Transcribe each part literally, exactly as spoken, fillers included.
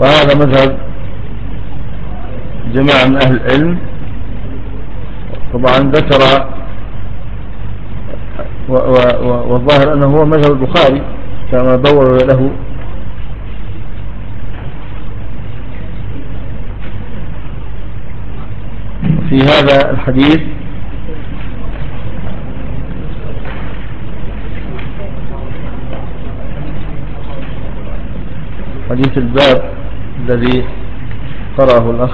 وهذا مذهب جماعة من أهل العلم. طبعا ذكر والظاهر أنه هو مذهب البخاري كما دور له في هذا الحديث. حديث الباب الذي قرأه الأخ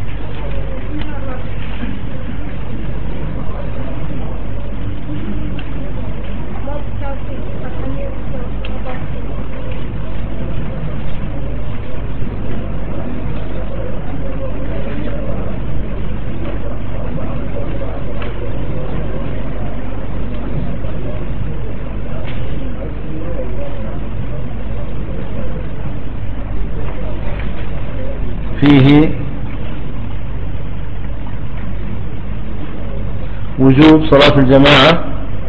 فيه وجوب صلاة الجماعة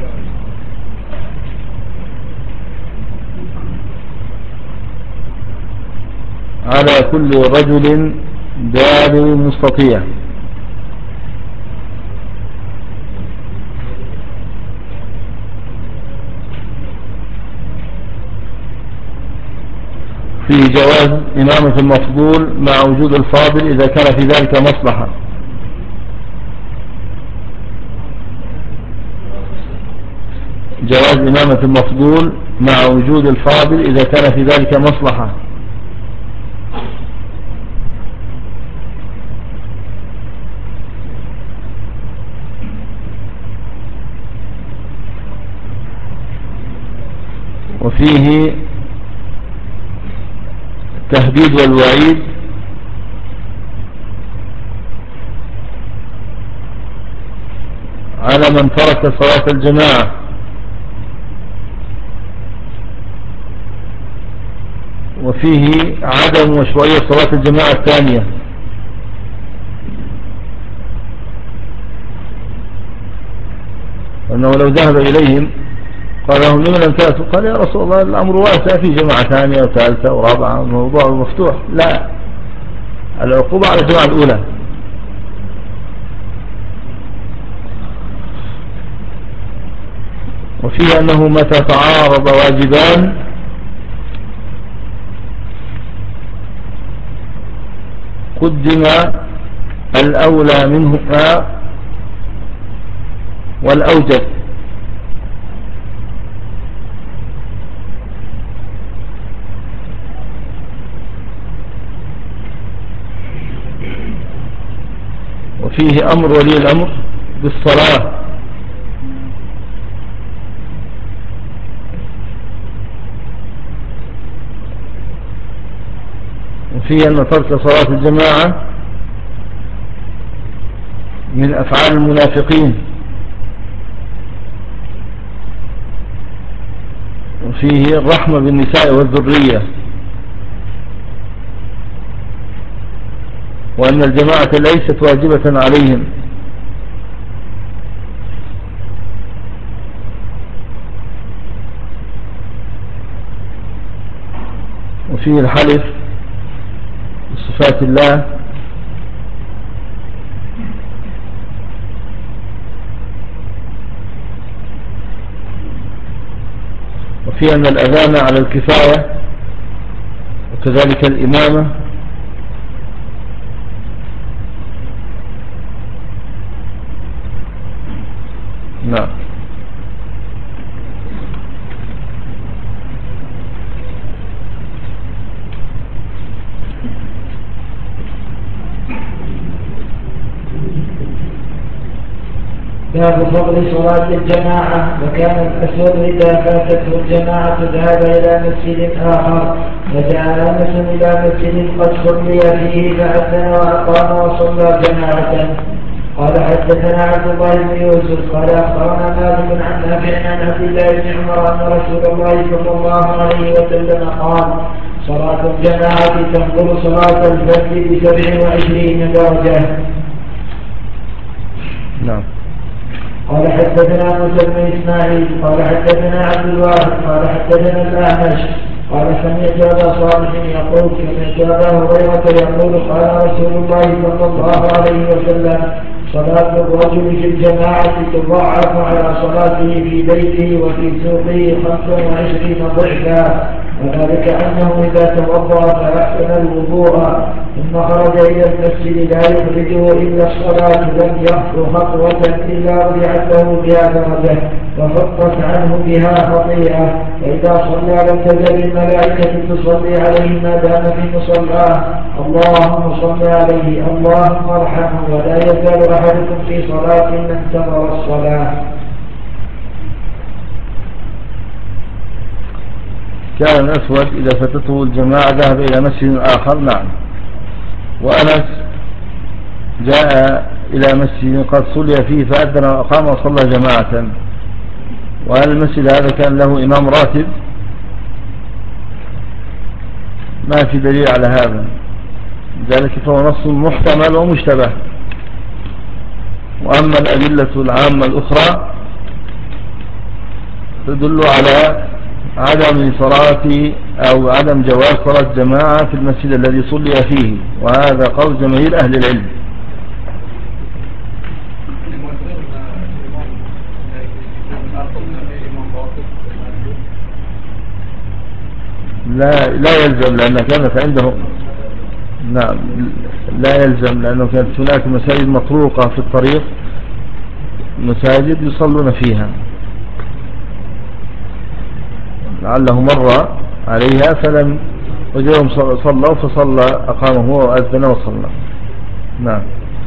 على كل رجل بالغ مستطيع، فيه جواز إمامة المفضول مع وجود الفاضل إذا كان في ذلك مصلحة. جواز إمامة المفضول مع وجود الفاضل إذا كان في ذلك مصلحة. وفيه التهديد والوعيد على من ترك صلاة الجماعة، وفيه عدم مشروعية صلاة الجماعة الثانية، أنه لو ذهب إليهم قال لهم لمن لم تأتوا؟ قال يا رسول الله الأمر واسع، في جماعة ثانية وثالثة ورابعة، الموضوع مفتوح. لا، العقوبة على الجماعة الأولى. وفيه أنه متى تعارض واجبان قدم الأولى منهما والأوجب. وفيه أمر ولي الأمر بالصلاة، وفيه أن ترك صلاة الجماعة من أفعال المنافقين، وفيه الرحمة بالنساء والذرية، وأن الجماعة ليست واجبة عليهم، وفيه الحلف بصفات الله، وفيه أن الأذان على الكفاية وكذلك الإمامة. نعم. باب فضل صلاة الجماعة. وكان الأسود إذا فاتته الجماعة ذهب إلى مسجد آخر، فجاء أنس إلى مسجد قد صلي فيه فأذن وأقام وصلى جماعة. قال حدثنا عبد الله بن يوسف قال أخبرنا مالك عن نافع عن عبد الله بن عمر أن رسول الله صلى الله عليه وسلم قال: صلاة الجماعة تفضل صلاة الفجر بسبع وعشرين درجة. نعم. قال حدثنا موسى بن إسماعيل قال حدثنا عبد الواحد قال حدثنا الأعمش قال سمعت أبا صالح يقول سمعت أبا هريرة يقول قال رسول الله صلى الله عليه وسلم صلاة الرجل في الجماعة تضاعف على صلاته في بيته وفي سوقه خمسا وعشرين ضعفا، وذلك أنه إذا توضأ فأحسن الوضوء ثم خرج إلى المسجد لا يخرجه إلا الصلاة لم يخطو خطوة إلا رفعت له بها درجة وحطت عنه بها خطيئة، فإذا صلى لم تزل الملائكة تصلي عليه ما دام في مصلاه اللهم صل عليه اللهم ارحمه، ولا يزال أحدكم في صلاة من انتظر الصلاة. كان الأسود إذا فاتته الجماعة ذهب إلى مسجد آخر. نعم. وأنس جاء إلى مسجد قد صلي فيه فأذن وأقام وصلى جماعة. وهل المسجد هذا كان له إمام راتب؟ ما في دليل على هذا، ذلك فهو نص محتمل ومشتبه. وأما الأدلة العامة الأخرى تدل على عدم صلاة أو عدم جواز صلاة جماعة في المسجد الذي صلي فيه، وهذا قول جماهير أهل العلم. لا لا يلزم، لأن كانت عندهم نعم لا يلزم، لأنه كانت هناك مساجد مطروقة في الطريق، مساجد يصلون فيها، لعله مر عليها فلم وجدهم صلوا فصلى أقام هو وأذن وصلى. نعم.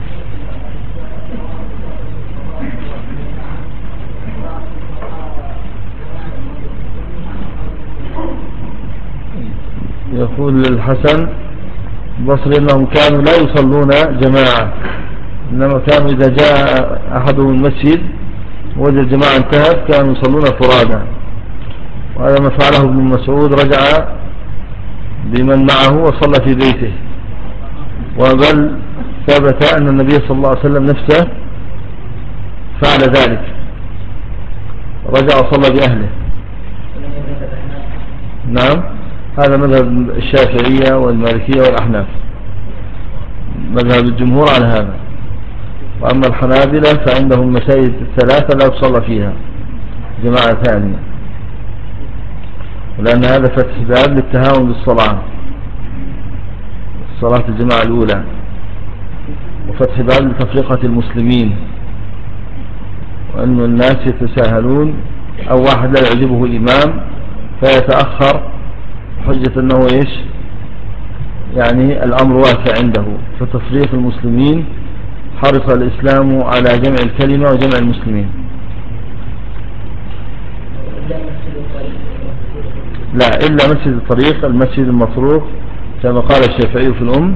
يقول الحسن البصري أنهم كانوا لا يصلون جماعة، إنما كانوا إذا جاء أحدهم المسجد وجد جماعة انتهت كانوا يصلون فرادا، وهذا ما فعله ابن مسعود، رجع بمن معه وصلى في بيته. وبل ثبت أن النبي صلى الله عليه وسلم نفسه فعل ذلك، رجع وصلى بأهله. نعم، هذا مذهب الشافعية والمالكية والأحناف، مذهب الجمهور على هذا. وأما الحنابلة فعندهم المساجد الثلاثة لا يصلى فيها جماعة ثانية، ولأن هذا فتح باب للتهاون بالصلاة، صلاة الجماعة الأولى، وفتح باب لتفرقة المسلمين، وأن الناس يتساهلون أو واحد لا يعجبه الإمام فيتأخر حجة أنه إيش يعني الأمر واسع عنده. فتفريق المسلمين حرص الإسلام على جمع الكلمة وجمع المسلمين. لا، إلا مسجد الطريق، المسجد المطروق كما قال الشافعي في الأم.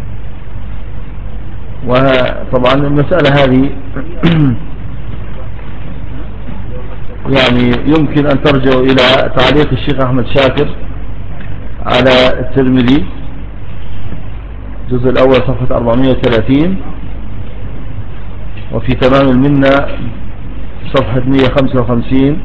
وطبعا المسألة هذه يعني يمكن أن ترجع إلى تعليق الشيخ أحمد شاكر على الترمذي الجزء الأول صفحة أربعمائة وثلاثين، وفي تمام المنة صفحة مئة وخمسة وخمسين،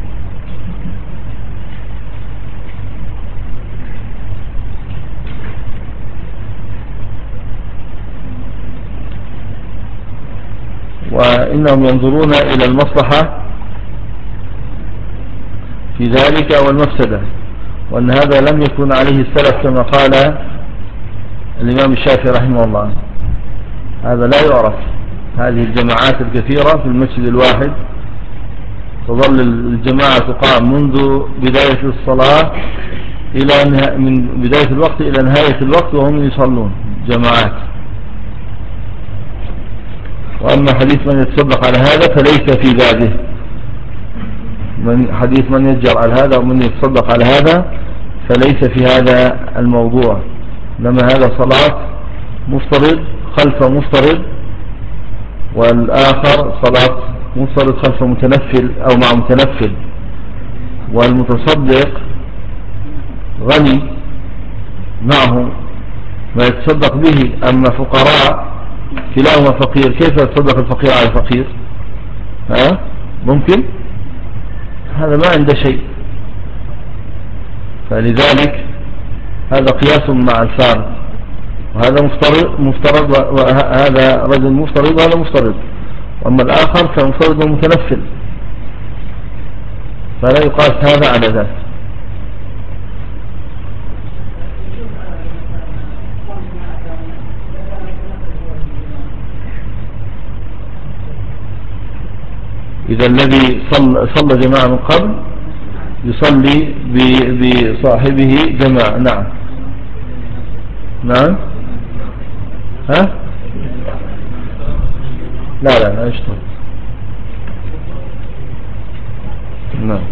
وإنهم ينظرون إلى المصلحة في ذلك والمفسدة، وأن هذا لم يكن عليه السلف كما قال الإمام الشافعي رحمه الله. هذا لا يعرف، هذه الجماعات الكثيرة في المسجد الواحد تظل الجماعة تقام منذ بداية الصلاة إلى من بداية الوقت إلى نهاية الوقت وهم يصلون جماعات. وأما حديث من يتصدق على هذا فليس في بابه، من حديث من يجر على هذا ومن يتصدق على هذا فليس في هذا الموضوع، لما هذا صلاة مفترض خلف مفترض، والآخر صلاة مفترض خلف متنفل أو مع متنفل، والمتصدق غني معه ما يتصدق به. أما فقراء كلاهما فقير، كيف يتصدق الفقير على الفقير؟ ها ممكن؟ هذا ما عنده شيء. فلذلك هذا قياس مع الفارق، وهذا مفترض مفترض وهذا رجل مفترض وهذا مفترض، وأما الآخر فمفترض ومتنفل، فلا يقاس هذا على ذاك. إذا الذي صلى, صلى جماعة من قبل يصلي بصاحبه جماعة. نعم نعم. ها لا لا لا يشترط. نعم.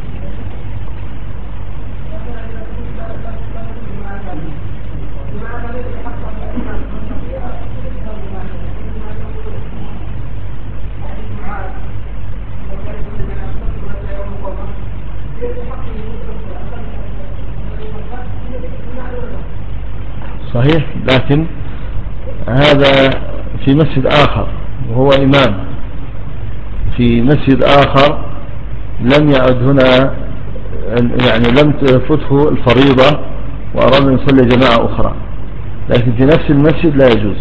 صحيح، لكن هذا في مسجد آخر وهو إمام في مسجد آخر، لم يعد هنا، يعني لم تفته الفريضة وأراد أن يصلي جماعة أخرى، لكن في نفس المسجد لا يجوز.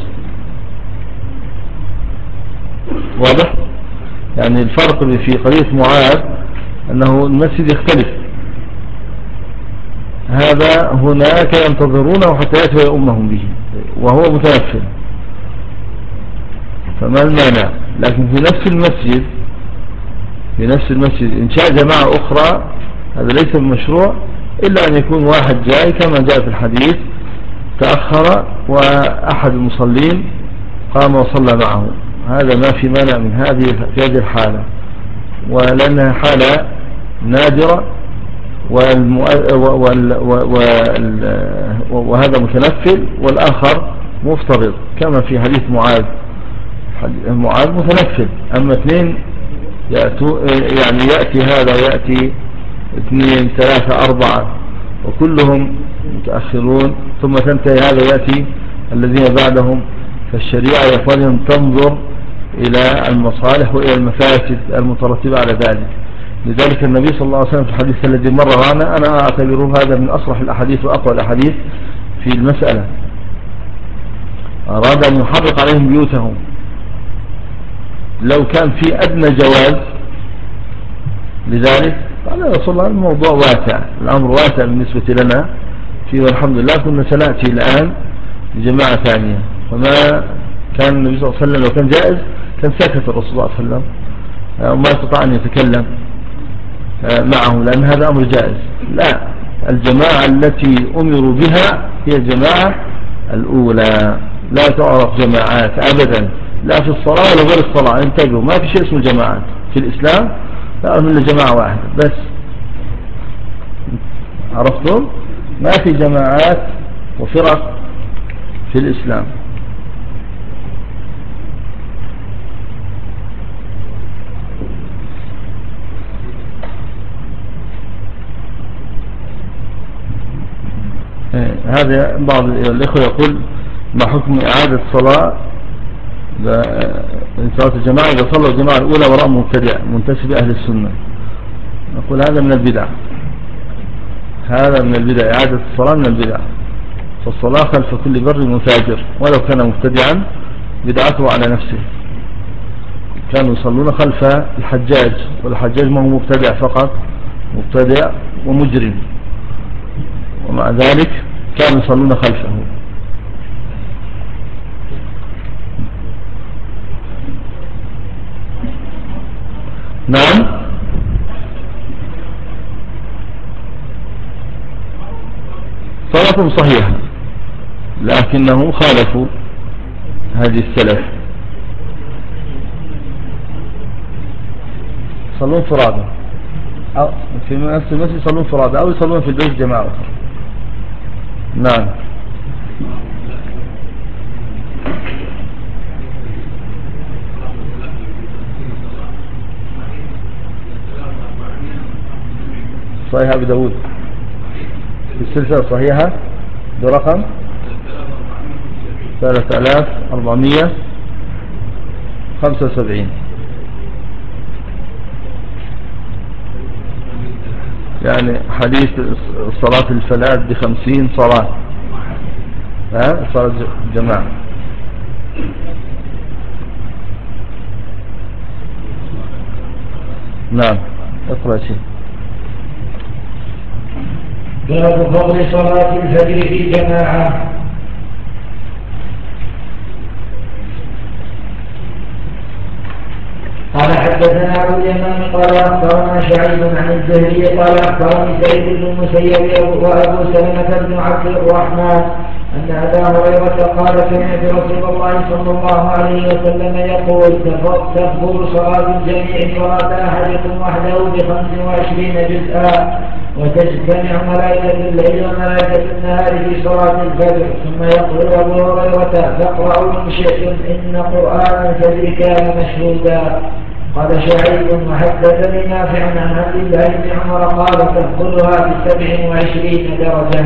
واضح؟ يعني الفرق في قضية معاذ أنه المسجد يختلف، هذا هناك ينتظرونه حتى يأتي ويؤمهم به وهو متنفل، فما المانع؟ لكن في نفس المسجد في نفس المسجد إنشاء جماعة أخرى هذا ليس بمشروع، إلا أن يكون واحد جاي كما جاء في الحديث تأخر وأحد المصلين قام وصلى معه، هذا ما في مانع من هذه في هذه الحالة، ولأنها حالة نادرة، وهذا متنفل والآخر مفترض كما في حديث معاذ. معاذ متنفل، أما اثنين يأتوا يعني يأتي هذا ويأتي اثنين ثلاثة أربعة وكلهم متأخرون، ثم تنتهي هذا ويأتي الذين بعدهم، فالشريعة يا إخوانهم تنظر إلى المصالح وإلى المفاسد المترتبة على ذلك. لذلك النبي صلى الله عليه وسلم في الحديث الذي مر معنا، أنا أعتبره هذا من أصرح الأحاديث وأقوى الأحاديث في المسألة، أراد أن يحرق عليهم بيوتهم. لو كان في أدنى جواز لذلك قال يا رسول الله الموضوع واسع، الأمر واسع بالنسبة لنا فيه، والحمد لله كنا سنأتي الآن لجماعة ثانية. فما كان النبي صلى الله عليه وسلم لو كان جائز كان سكت الرسول صلى الله عليه وسلم وما استطاع أن يتكلم معه، لأن هذا أمر جائز. لا، الجماعة التي أمروا بها هي الجماعة الأولى، لا تعرف جماعات أبدا، لا في الصلاة ولا غير الصلاة. انتبهوا، ما في شيء اسمه جماعات في الإسلام، لا أمر إلا جماعة واحدة بس. عرفتم؟ ما في جماعات وفرق في الإسلام. هذا بعض الإخوة يقول ما حكم إعادة صلاة صلاة الجماعة إذا صلوا الجماعة الأولى وراء مبتدع منتسب أهل السنة؟ نقول هذا من البدع، هذا من البدع، إعادة الصلاة من البدع، فالصلاة خلف كل بر وفاجر ولو كان مبتدعا بدعته على نفسه. كانوا يصلون خلف الحجاج، والحجاج ما هو مبتدع فقط، مبتدع ومجرم، ومع ذلك كانوا يصلون خلفه. نعم، صلاتهم صحيحة لكنهم خالفوا هذه السلف، يصلون فرادى أو في نفس المسجد يصلون فرادى أو يصلون في البيت جماعة. نعم. صحيح أبي داود في السلسلة الصحيحة برقم ثلاثة آلاف وأربعمائة وخمسة وسبعين. يعني حديث صلاة الفلاة بخمسين صلاة، ها صلاة جماعة. نعم اقرأ شيء. باب فضل صلاة الفجر في جماعة. قال حدثنا أبو اليمان قال أخبرنا شعيب عن الزهري قال أخبرني سعيد بن المسيب وأبو سلمة بن عبد الرحمن أن أبا هريرة قال سمعت رسول الله صلى الله عليه وسلم يقول تفضل صلاة الجميع صلاة أحدكم وحده بخمس وعشرين جزءا، وتجتمع ملائكة الليل وملائكة النهار في صلاة الفجر. ثم يقول أبو هريرة فاقرأوا إن شئتم إن قرآن الفجر كان مشهودا. قال شعيب وحدثني نافع عن عبد الله بن عمر قال تفضلها بسبع وعشرين درجة.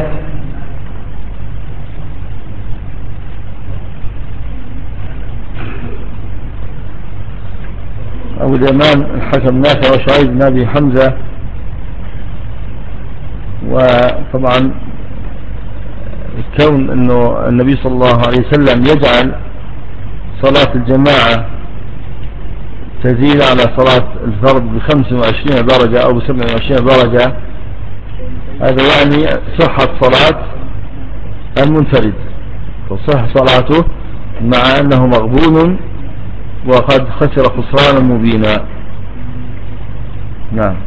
أبو اليمان الحكم نافع وشعيب بن أبي حمزة. وطبعا كون أنه النبي صلى الله عليه وسلم يجعل صلاة الجماعة تزيد على صلاة الفرد بخمس وعشرين درجة أو بسبع وعشرين درجة، هذا يعني صحة صلاة المنفرد، فصح صلاته مع أنه مغبون وقد خسر خسرانا مبينا. نعم.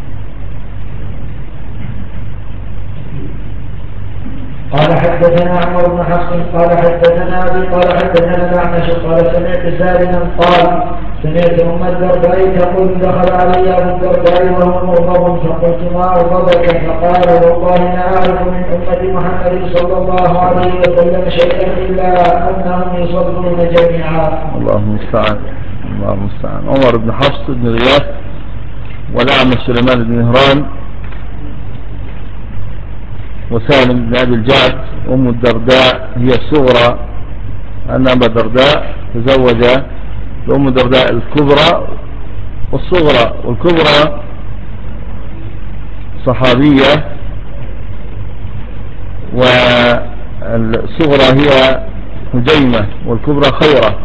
قال حدثنا عمر بن حفص قال حدثنا أبي قال حدثنا الأعمش قال سمعت سالما قال سمعت أم الدرداء تقول دخل علي أبو الدرداء وهو مغضب فقلت ما أغضبك؟ فقال والله ما أعرف من أمة محمد صلى الله عليه وسلم شيئا إلا أنهم يصلون جميعا. الله المستعان. الله المستعان. عمر بن حفص بن غياث والأعمش سليمان بن مهران وسالم بن أبي الجعد. أم الدرداء هي الصغرى، أن أبا الدرداء تزوج بأم الدرداء الكبرى والصغرى، والكبرى صحابية والصغرى هي هجيمة والكبرى خيرة.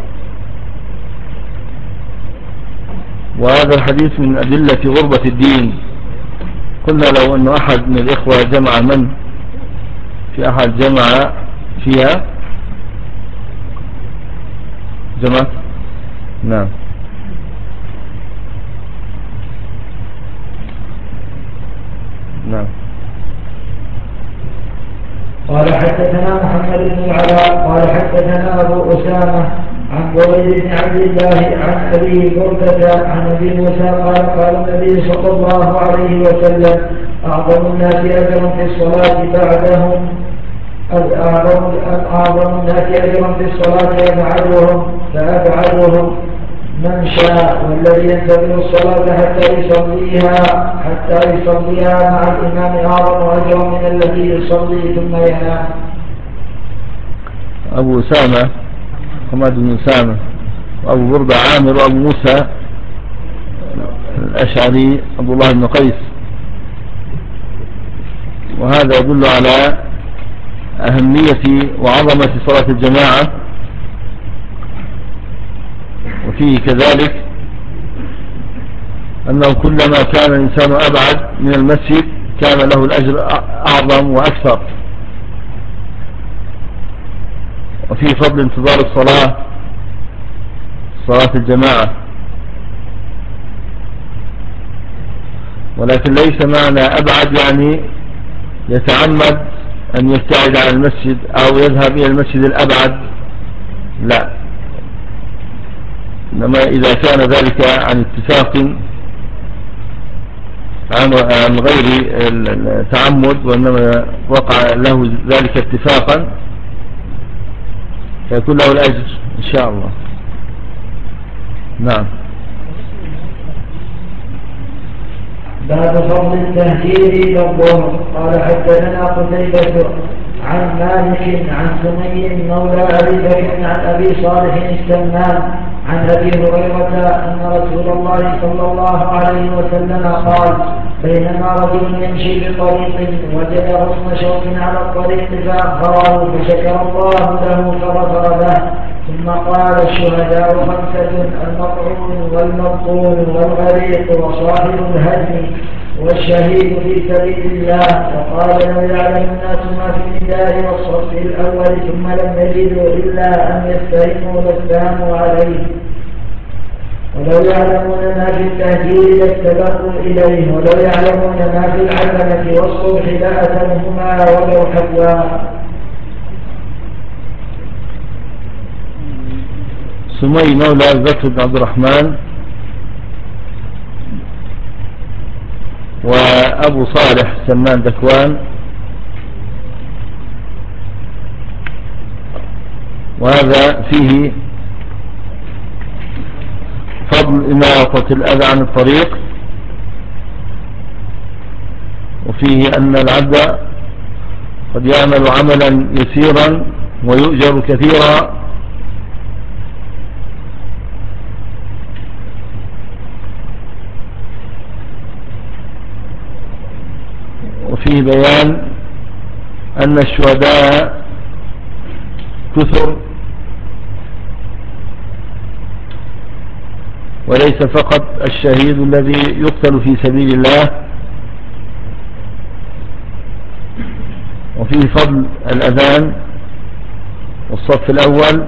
وهذا الحديث من أدلة غربة الدين. قلنا لو أن أحد من الإخوة جمع من في أحد جمع فيها جمع. نعم. نعم. قال حدثنا محمد بن العلاء قال حدثنا أبو أسامة عن بريد بن عبد الله عن أبي بردة عن أبي موسى قال قال النبي صلى الله عليه وسلم أعظم الناس أجرا في الصلاة بعدهم أعظم, أعظم الناس أجرا في الصلاة أبعدهم فأبعدهم من شاء، والذي ينتظر الصلاة حتى يصليها حتى يصليها مع الإمام أعظم أجرا من الذي يصلي ثم ينام. أبو أسامة حماد بن أسامة وأبو بردة عامر وأبو موسى الأشعري عبد الله بن قيس. وهذا يدل على أهمية وعظمة صلاة الجماعة، وفيه كذلك أنه كلما كان الإنسان أبعد من المسجد كان له الأجر أعظم وأكثر. وفيه فضل انتظار الصلاة صلاة الجماعة. ولكن ليس معنى أبعد يعني يتعمد أن يبتعد عن المسجد أو يذهب إلى المسجد الأبعد، لا، إنما إذا كان ذلك عن اتفاق عن غير التعمد وإنما وقع له ذلك اتفاقا فيكون له الأجر إن شاء الله. نعم. باب فضل التهجير إلى الظهر. قال حدثنا قتيبة عن مالك عن سمي مولى أبي بكر عن أبي صالح السمان عن أبي هريرة أن رسول الله صلى الله عليه وسلم قال: بينما رجل يمشي بطريق وجد غصن شوك على الطريق فأخره فشكر الله له فغفر له. ثم قال: الشهداء خمسة: المطعون والمبطون والغريق وصاحب الهدم والشهيد في سبيل الله. وقال: لو يعلم الناس ما في النداء والصف الأول ثم لم يجدوا إلا أن يستهموا لاستهموا عليه، ولو يعلمون ما في التهجير لاستبقوا إليه، ولو يعلمون ما في العتمة والصبح لأتمهما ولو حبوا. سمي مولى بكر بن عبد الرحمن وأبو صالح سمان ذكوان، وهذا فيه فضل إماطة الأذى عن الطريق، وفيه أن العبد قد يعمل عملا يسيرا ويؤجر كثيرا، وفيه بيان أن الشهداء كثر، وليس فقط الشهيد الذي يقتل في سبيل الله. وفيه فضل الأذان والصف الأول،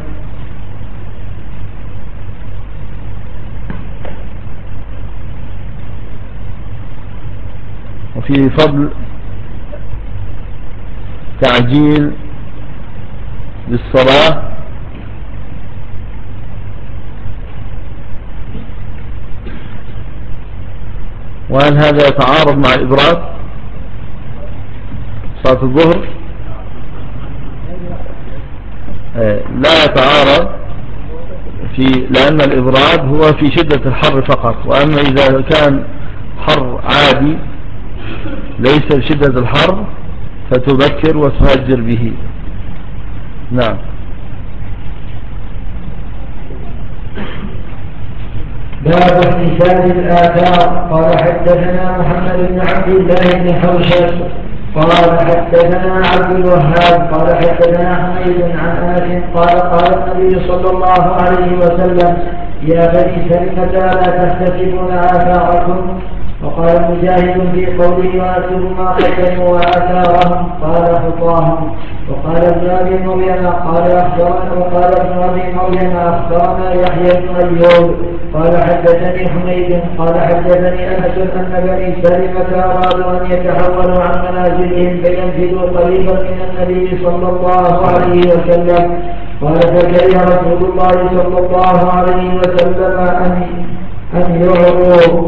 وفيه فضل تعجيل بالصلاة، وهل هذا يتعارض مع الإبراد صلاة الظهر؟ لا يتعارض، في لأن الإبراد هو في شدة الحر فقط، وأما إذا كان حر عادي ليس بشدة الحر فتبكر وتهجر به. نعم. باب احتساب الآثار. قال: حدثنا محمد بن عبد الله بن حوشب قال حدثنا عبد الوهاب قال حدثنا حميد عن أنس قال: قال النبي صلى الله عليه وسلم: يا بني سلمة لا تحتسبون آثاركم. وقال مجاهد في قوله: وأكتب ما قدموا وآثارهم قال: خطاهم. وقال ابن أبي مريم قال أخبرنا وقال ابن أبي مريم أخبرنا يحيى بن أيوب قال حدثني حميد قال حدثني أنس أن بني سلمة أرادوا أن يتحولوا عن منازلهم فينزلوا قريبا من النبي صلى الله عليه وسلم. قال: فكره رسول الله صلى الله عليه وسلم أن أن يعروا،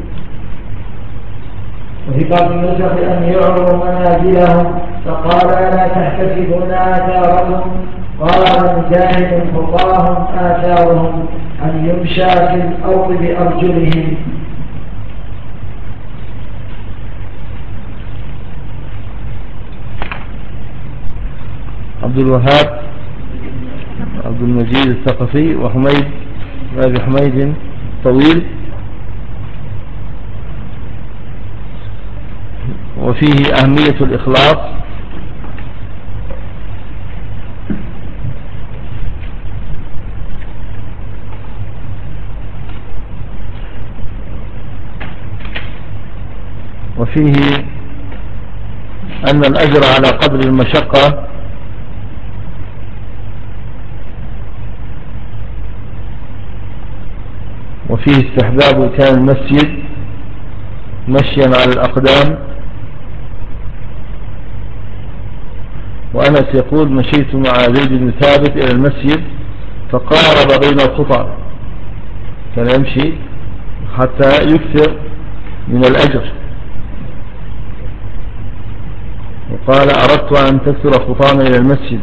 وفي بعض النسخ أن يعروا منازلهم، فقال: ألا تحتسبون آثارهم؟ قال مجاهد: خطاهم آثارهم، أن يمشى في الأرض بأرجلهم. عبد الوهاب عبد المجيد الثقفي، وحميد أبي حميد طويل، وفيه أهمية الإخلاص، وفيه أن الأجر على قدر المشقة، وفيه استحباب كان المسجد مشيا على الأقدام. وأنس يقول: مشيت مع زيد بن ثابت إلى المسجد فقارب بين الخطى، كان يمشي حتى يكثر من الأجر. وقال: أردت أن تكثر خطانا إلى المسجد.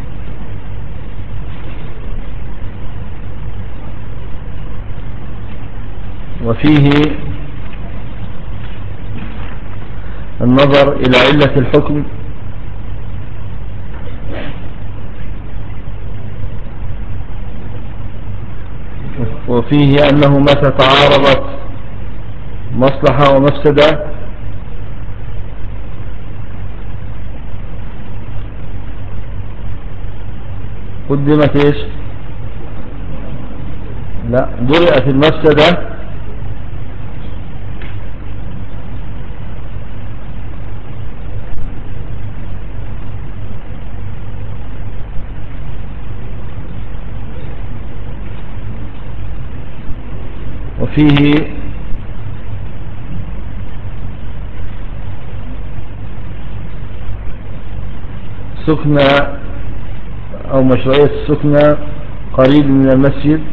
وفيه النظر إلى علة الحكم، وفيه أنه متى تعارضت مصلحة ومفسدة قدمت إيش؟ لا، درئت المفسدة وفيه سكنة أو مشروعية السكنة قريب من المسجد،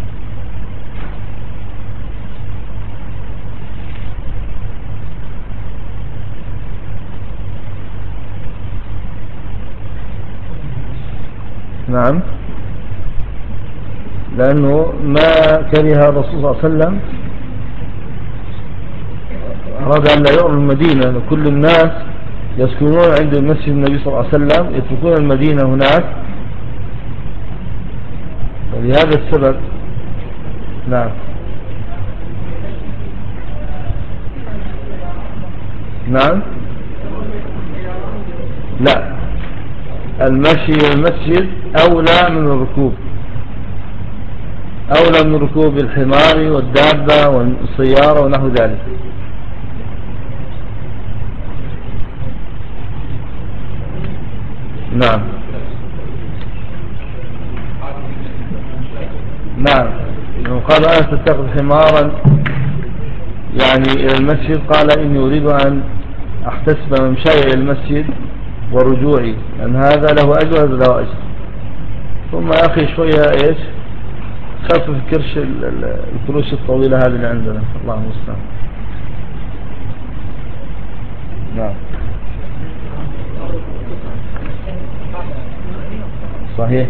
نعم، لأنه ما كره الرسول صلى الله عليه وسلم، أراد أن لا يؤمن المدينة، كل الناس يسكنون عند المسجد النبي صلى الله عليه وسلم، يتركون المدينة هناك، ولهذا السبب. نعم نعم لا، المشي إلى المسجد أولى من الركوب، أولى من ركوب الحمار والدابة والسيارة ونحو ذلك. نعم نعم، قال أنا تتخذ حمارا يعني إلى المسجد، قال إني أريد أن أحتسب ممشاي إلى المسجد ورجوعي، لأن هذا له أجر وهذا له أجر. ثم يا أخي شوية إيش خفف كرش الكروش الطويلة هذه اللي عندنا، الله المستعان. نعم صحيح،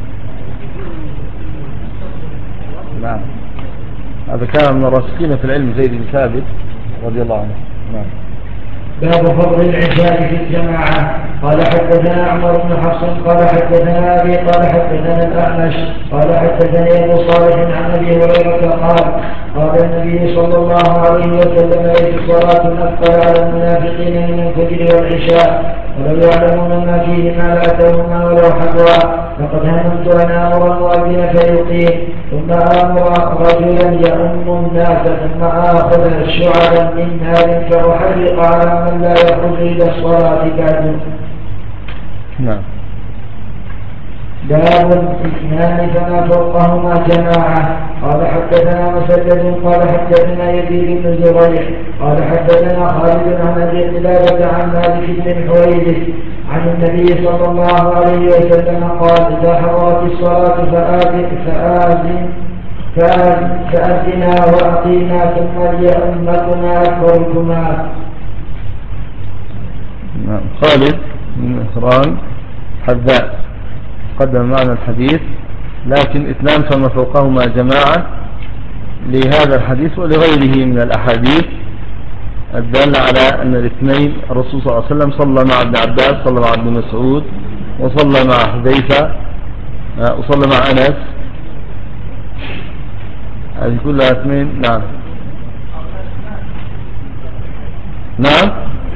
نعم، هذا كان من الراسخين في العلم زيد بن ثابت رضي الله عنه. نعم. باب فضل العشاء في الجماعة. قال حدثنا عمر بن حفص قال حدثنا أبي قال حدثنا الأعمش قال حدثني أبو صالح عن أبي هريرة قال قال النبي صلى الله عليه وسلم ليس صلاة أثقل على المنافقين من الفجر والعشاء ولو يعلمون ما فيهما لأتوهما ولو حبوا، فقد هممت أن آمر المؤذن فيقيم ثم آمر رجلا يؤم الناس ثم آخذ شعلا من نار فأحرق على من لا يخرج إلى الصلاة بعد. نعم. باب اثنان فما فوقهما جماعة. قال حدثنا مسدد قال حدثنا يزيد بن زريع قال حدثنا خالد عن أبي قلابة عن مالك بن حويرث عن النبي صلى الله عليه وسلم قال إذا حضرت الصلاة فآذن فآذن فأذنا وأقينا ثم ليؤمكما أكبركما. نعم. خالد بن مهران حذاء قدم معنا الحديث، لكن اثنان فما فوقهما جماعة لهذا الحديث ولغيره من الأحاديث الدالة على أن الاثنين الرسول صلى الله عليه وسلم صلى مع ابن عباس، صلى مع ابن مسعود، وصلى مع حذيفة، وصلى مع أنس، هذه كلها اثنين. نعم نعم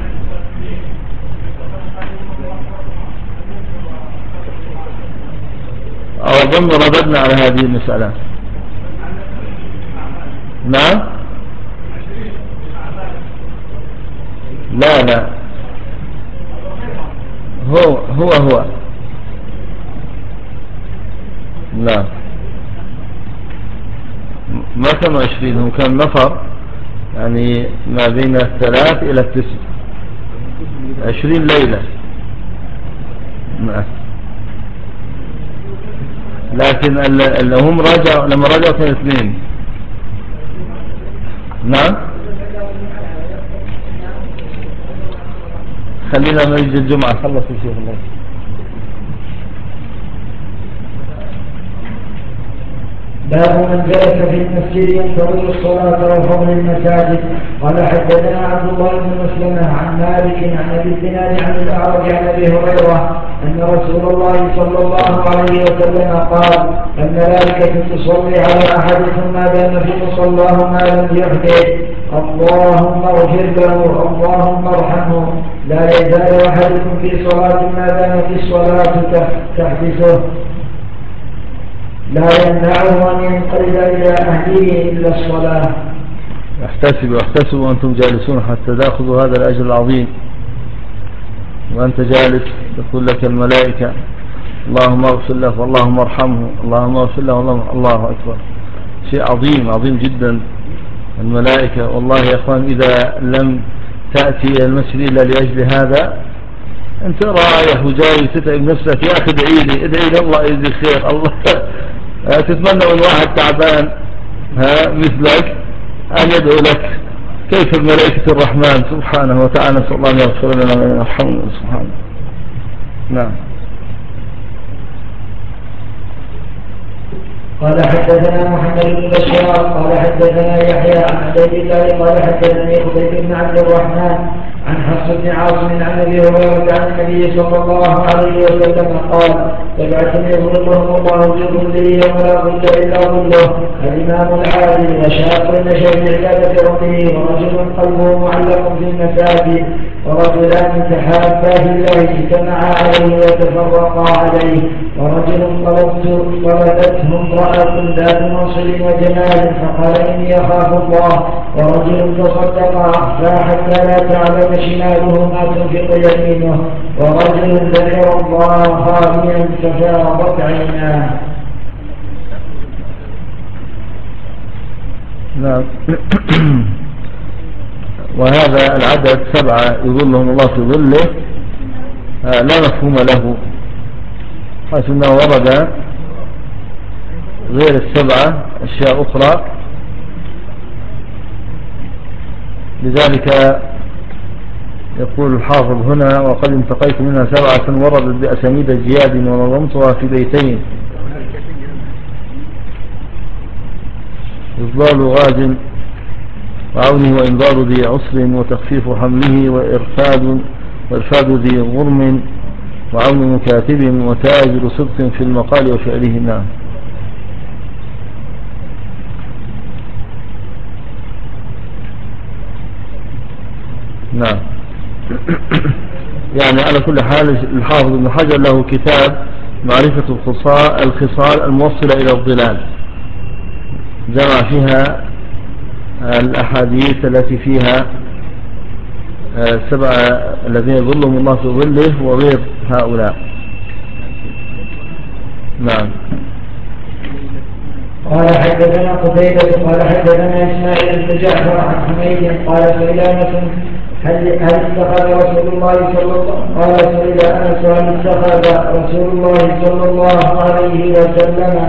أظن رددنا على هذه المسألة. نعم لا لا هو هو هو لا، ما كانوا عشرين، هم كان نفر، يعني ما بين الثلاث إلى التسع، عشرين ليلة. نعم. لكن اللي هم رجعوا لما رجعوا كانوا اثنين. نعم خلينا ما يجي الجمعة خلص الشيخ الله. باب من جلس في المسجد ينتظر الصلاة وفضل المساجد. قال حدثنا عبد الله بن مسلمة عن مالك عن ابي الزناد عن الاعرج عن ابي هريرة أن رسول الله صلى الله عليه وسلم قال الملائكة تصلي على أحدكم ما دام في مصلاه ما لم يحدث اللهم اغفر له اللهم ارحمه لا يزال أحدكم في صلاة ما دامت الصلاة تحدثه لا يمنعه أن ينقلب إلى أهله إلا الصلاة. احتسبوا احتسبوا وأنتم جالسون حتى تأخذوا هذا الأجر العظيم، وأنت جالس تقول لك الملائكة اللهم اغفر له واللهم ارحمه اللهم اغفر له اللهم. الله أكبر، شيء عظيم عظيم جدا. الملائكة والله يا أخوان إذا لم تأتي إلى المسجد إلا لأجل هذا أنت رايح وجاي تتعب نفسك. يا أخي ادعي لي ادعي لي الله يجزي خير. الله تتمنى من واحد تعبان ها مثلك أن يدعو لك، كيف الملائكة الرحمن سبحانه وتعالى. نسأل الله أن يغفر لنا ويرحمنا سبحانه. نعم. قال حدثنا محمد بن بشار قال حدثنا يحيى عن عبد الله قال حدثني خبيب بن عبد الرحمن عن حفص بن عاصم عن ابي هريره عن النبي صلى الله عليه وسلم قال سبعة يظلهم الله في ظله يوم لا ظل الا ظله الامام العادل وشاب نشا في عباده ربه ورجل قلبه معلق في المساجد ورجلان تحابا في الله اجتمعا عليه وتفرقا عليه ورجل طلبته امرأة ذات منصب وجمال فقال إني أخاف الله ورجل تصدق أخفى حتى لا تعلم شماله ما تنفق يمينه ورجل ذكر الله خاليا ففاضت عيناه. نعم. وهذا العدد سبعة يظلهم الله في ظله لا مفهوم له، حيث أنه ورد غير السبعة أشياء أخرى. لذلك يقول الحافظ هنا وقد انتقيت منها سبعة وردت بأسانيد زياد ونظمتها في بيتين: إضلال غاز وعونه وإنذار ذي عسر وتخفيف حمله وإرفاد وإرفاد ذي غرم وعون مكاتب وتاجر صدق في المقال وفعله. نعم. نعم. يعني على كل حال الحافظ ابن حجر له كتاب معرفة الخصال الموصلة إلى الظلال، جمع فيها الأحاديث التي فيها السبعة الذين يظلهم الله في ظله وغير هؤلاء. نعم. قال حدثنا قتيبة قال حدثنا إسماعيل بن جعفر عن حميد قال سئل أنس هل اتخذ رسول الله صلى الله قال سئل أنس هل اتخذ رسول الله صلى الله عليه وسلم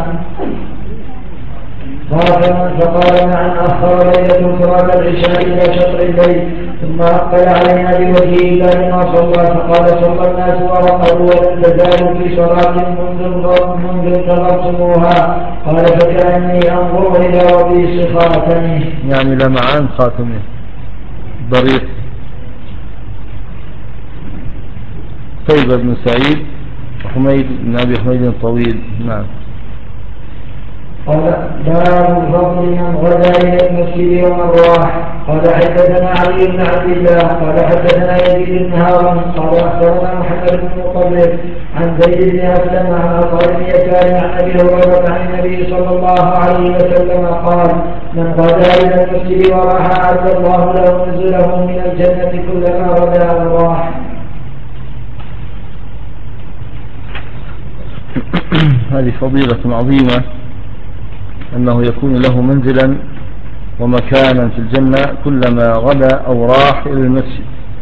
خاتما فقال نعم أخر ليلة صلاة العشاء إلى شطر الليل ثم أقبل علينا بوجهه إلى ما صلى فقال صلى الناس ورقبوا ولم تزالوا في صلاة منذ انتظرتموها قال فكأني أنظر إلى وبيص خاتمه، يعني لمعان خاتمه ضريح. طيب بن سعيد وحميد بن أبي حميد الطويل. نعم. قال باب الفضل من غدا إلى المسجد ومن راح. قال حدثنا علي بن عبد الله قال حدثنا يزيد بن هارون قال أخبرنا محمد بن مطرف عن زيد بن أسلم عن عطاء بن يسار عن أبي هريرة عن النبي صلى الله عليه وسلم قال من غدا إلى المسجد وراح أعد الله له نزله من الجنة كلما غدا وراح. هذه فضيلة عظيمة أنه يكون له منزلا ومكانا في الجنة كلما غدا أو راح إلى المسجد.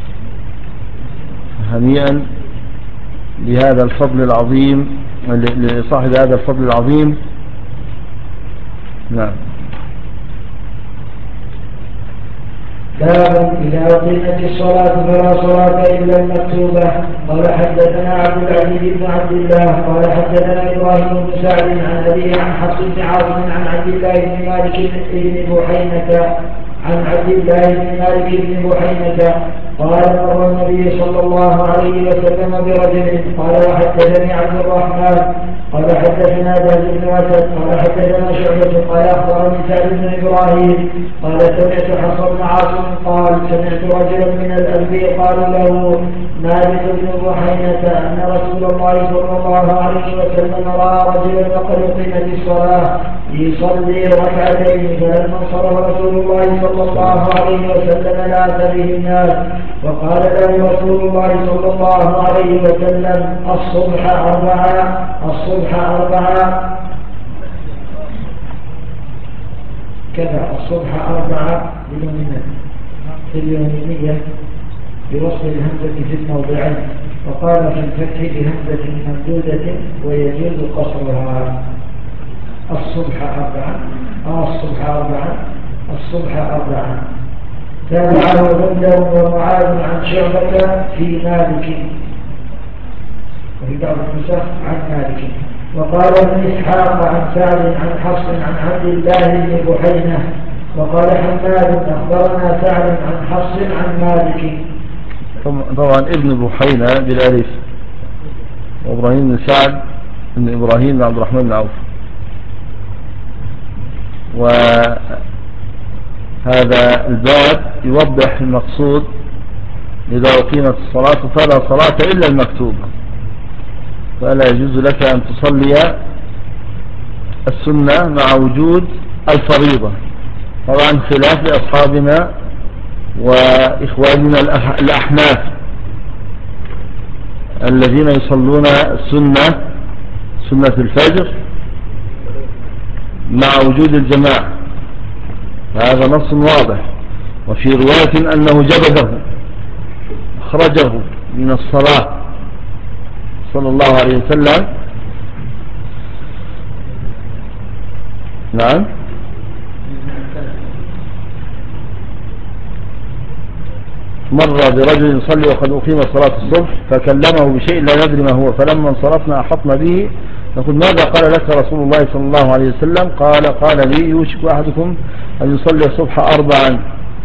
هنيئا لهذا الفضل العظيم لصاحب هذا الفضل العظيم. نعم. باب إذا أقيمت الصلاة فلا صلاة إلا المكتوبة. قال حدثنا عبد العزيز بن عبد الله قال حدثنا إبراهيم بن سعد عن أبيه عن حفص بن عاصم عن عبد الله بن مالك بن بحينة عن عبد الله بن مالك بن بحينة قال مر النبي صلى الله عليه وسلم برجل قال وحدثني عبد الرحمن قال حدثنا باز بن اسد قال حدثنا شعبة قال اخبرني سعد بن ابراهيم قال سمعت حفص بن عاصم قال سمعت رجلا من الألبي قال له مالك بن بحينة ان رسول الله صلى الله عليه وسلم راى رجلا وقد اقيمت الصلاه يصلي ركعتين فلما انصرف رسول الله صلى الله عليه وسلم لاث به الناس وقال له رسول الله صلى الله عليه وسلم الصبح أربعة الصبح أربعة كذا الصبح أربعة باليومية بوصل الهمزة في الموضعين وقال في الفتح بهمزة ممدودة ويجوز قصرها الصبح أربعة آه الصبح أربعة الصبح أربعة. تابعه غندر ومعاذ عن شعبة في مالك وفي بعض النسخ عن مالك. وقال ابن إسحاق عن سعد عن حفص عن عبد الله بن بحينة. وقال حماد أخبرنا سعد عن حفص عن مالك. طبعا ابن بحينة بالالف وابراهيم بن سعد بن ابراهيم بن عبد الرحمن بن عوف. وهذا الباب يوضح المقصود إذا أقيمت الصلاة فلا صلاة إلا المكتوبة، فلا يجوز لك أن تصلي السنة مع وجود الفريضة، طبعا خلاف لأصحابنا وإخواننا الأحناف الذين يصلون السنة سنة الفجر مع وجود الجماعة، هذا نص واضح. وفي رواية أنه جبده أخرجه من الصلاة صلى الله عليه وسلم. نعم مر برجل يصلي وقد أقيم صلاة الصبح فكلمه بشيء لا ندري ما هو، فلما انصرفنا أحطنا به نقول ماذا قال لك رسول الله صلى الله عليه وسلم؟ قال قال لي يوشك أحدكم أن يصلي الصبح أربعا.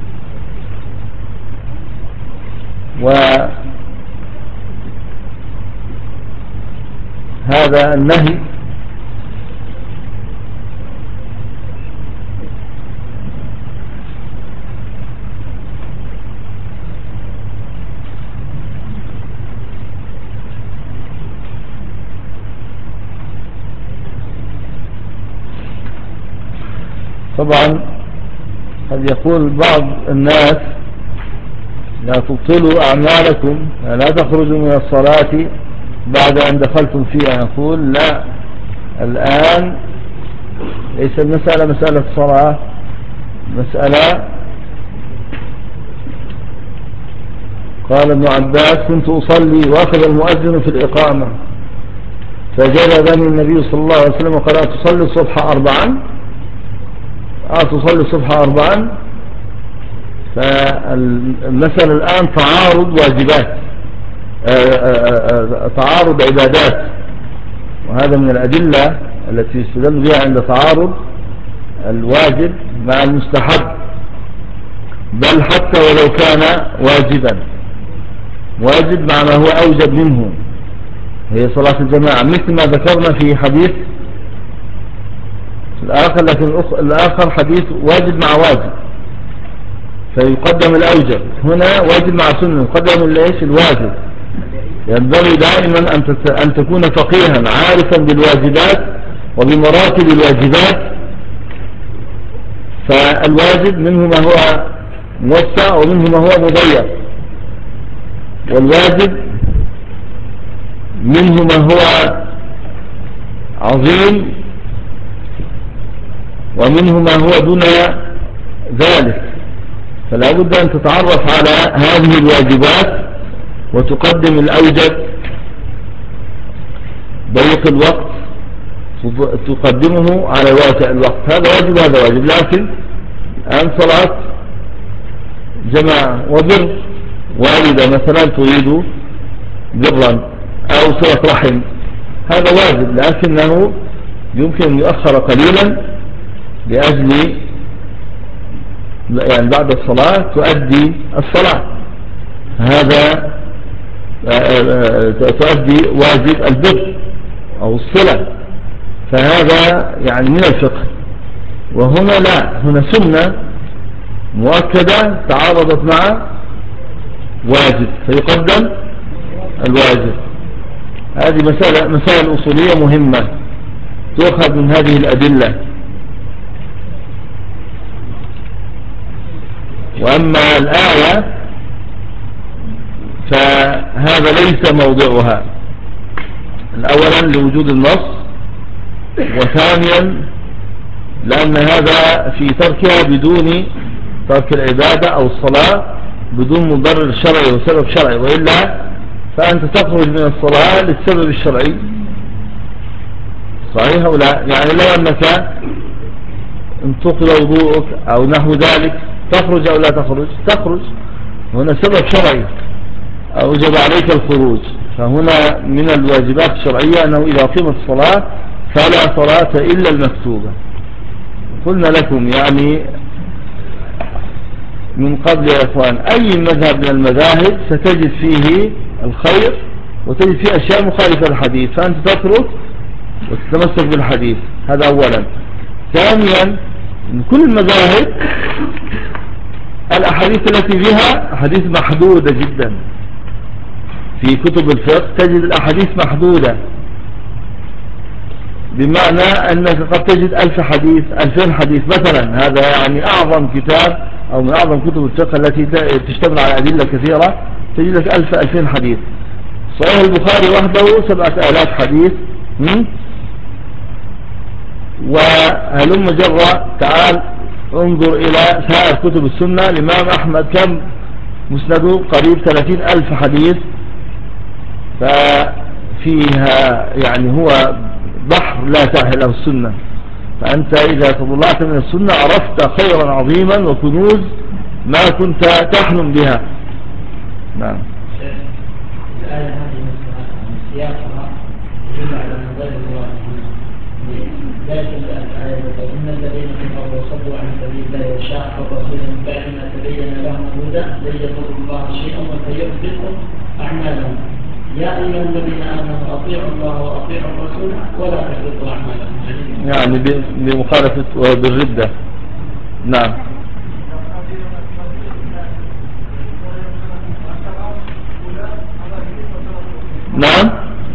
وهذا النهي طبعا قد يقول بعض الناس لا تبطلوا أعمالكم، لا تخرجوا من الصلاة بعد أن دخلتم فيها. نقول لا، الآن ليس المسألة مسألة صلاة، مسألة قال ابن عباس كنت أصلي وأخذ المؤذن في الإقامة فجلبني النبي صلى الله عليه وسلم وقال أتصلي الصبح أربعا أتصلي الصبح أربعا. فالمسألة الآن تعارض واجبات، تعارض عبادات، وهذا من الأدلة التي يستدل بها عند تعارض الواجب مع المستحب، بل حتى ولو كان واجبا، واجب مع ما هو أوجب منه هي صلاة الجماعة، مثل ما ذكرنا في حديث الآخر، لكن الآخر حديث واجب مع واجب فيقدم الأوجب، هنا واجب مع سنة يقدم الإيش الواجب. ينبغي دائما أن تكون فقيها عارفا بالواجبات وبمراتب الواجبات، فالواجب منه ما هو موسع ومنه ما هو مضيق، والواجب منه ما هو عظيم ومنه ما هو دون ذلك. فلا بد أن تتعرف على هذه الواجبات وتقدم الأوجب ضيق الوقت تقدمه على واسع الوقت، هذا واجب هذا واجب. لكن الآن صلاة جماعة وبر والدة مثلا تريد برا أو صلة رحم، هذا واجب لكنه يمكن أن يؤخر قليلا لأجل يعني بعد الصلاة تؤدي الصلاة، هذا تؤدي واجب البر أو الصلة، فهذا يعني من الفقه. وهنا لا، هنا سنة مؤكدة تعارضت مع واجب فيقدم الواجب. هذه مسألة مسائل أصولية مهمة تؤخذ من هذه الأدلة. وأما الآية فهذا ليس موضعها، أولا لوجود النص، وثانيا لأن هذا في تركها بدون ترك العبادة أو الصلاة بدون مضرر شرعي وسبب شرعي، وإلا فأنت تخرج من الصلاة للسبب الشرعي، صحيح أو لا؟ يعني لو أنك انتقل وضوءك أو نحو ذلك تخرج أو لا تخرج؟ تخرج، هنا سبب شرعي أوجب عليك الخروج. فهنا من الواجبات الشرعية أنه إذا قيمت الصلاة فلا صلاة إلا المكتوبة. قلنا لكم يعني من قبل يا إخوان أي مذهب من المذاهب ستجد فيه الخير وتجد فيه أشياء مخالفة للحديث، فأنت تترك وتتمسك بالحديث، هذا أولا. ثانيا من كل المذاهب الأحاديث التي بها أحاديث محدودة جدا، في كتب الفقه تجد الأحاديث محدودة، بمعنى أنك قد تجد ألف حديث ألفين حديث مثلا، هذا يعني أعظم كتاب أو من أعظم كتب الفقه التي تشتمل على أدلة كثيرة، تجد لك ألف ألفين حديث. صحيح البخاري وحده سبعة آلاف حديث، وهلم جرى تعال انظر إلى سائر كتب السنة. الإمام أحمد كم مسنده؟ قريب ثلاثين ألف حديث، ففيها يعني هو بحر لا تحل له السنة. فأنت إذا تضلعت من السنة عرفت خيرا عظيما وكنوز ما كنت تحلم بها. نعم. الآية هذه سياقها يدل على أن غير الله ذات الآية إن الذين كفروا وصدوا عن سبيل الله وشاقوا الرسول من بعد ما تبين لهم الهدى لن يضروا الله شيئا وسيحبط أعمالهم. يا أيها الذين آمنوا أطيعوا الله وأطيعوا الرسول ولا تحبطوا أعمالهم. يعني بمخالفة وبالردة. نعم. نعم.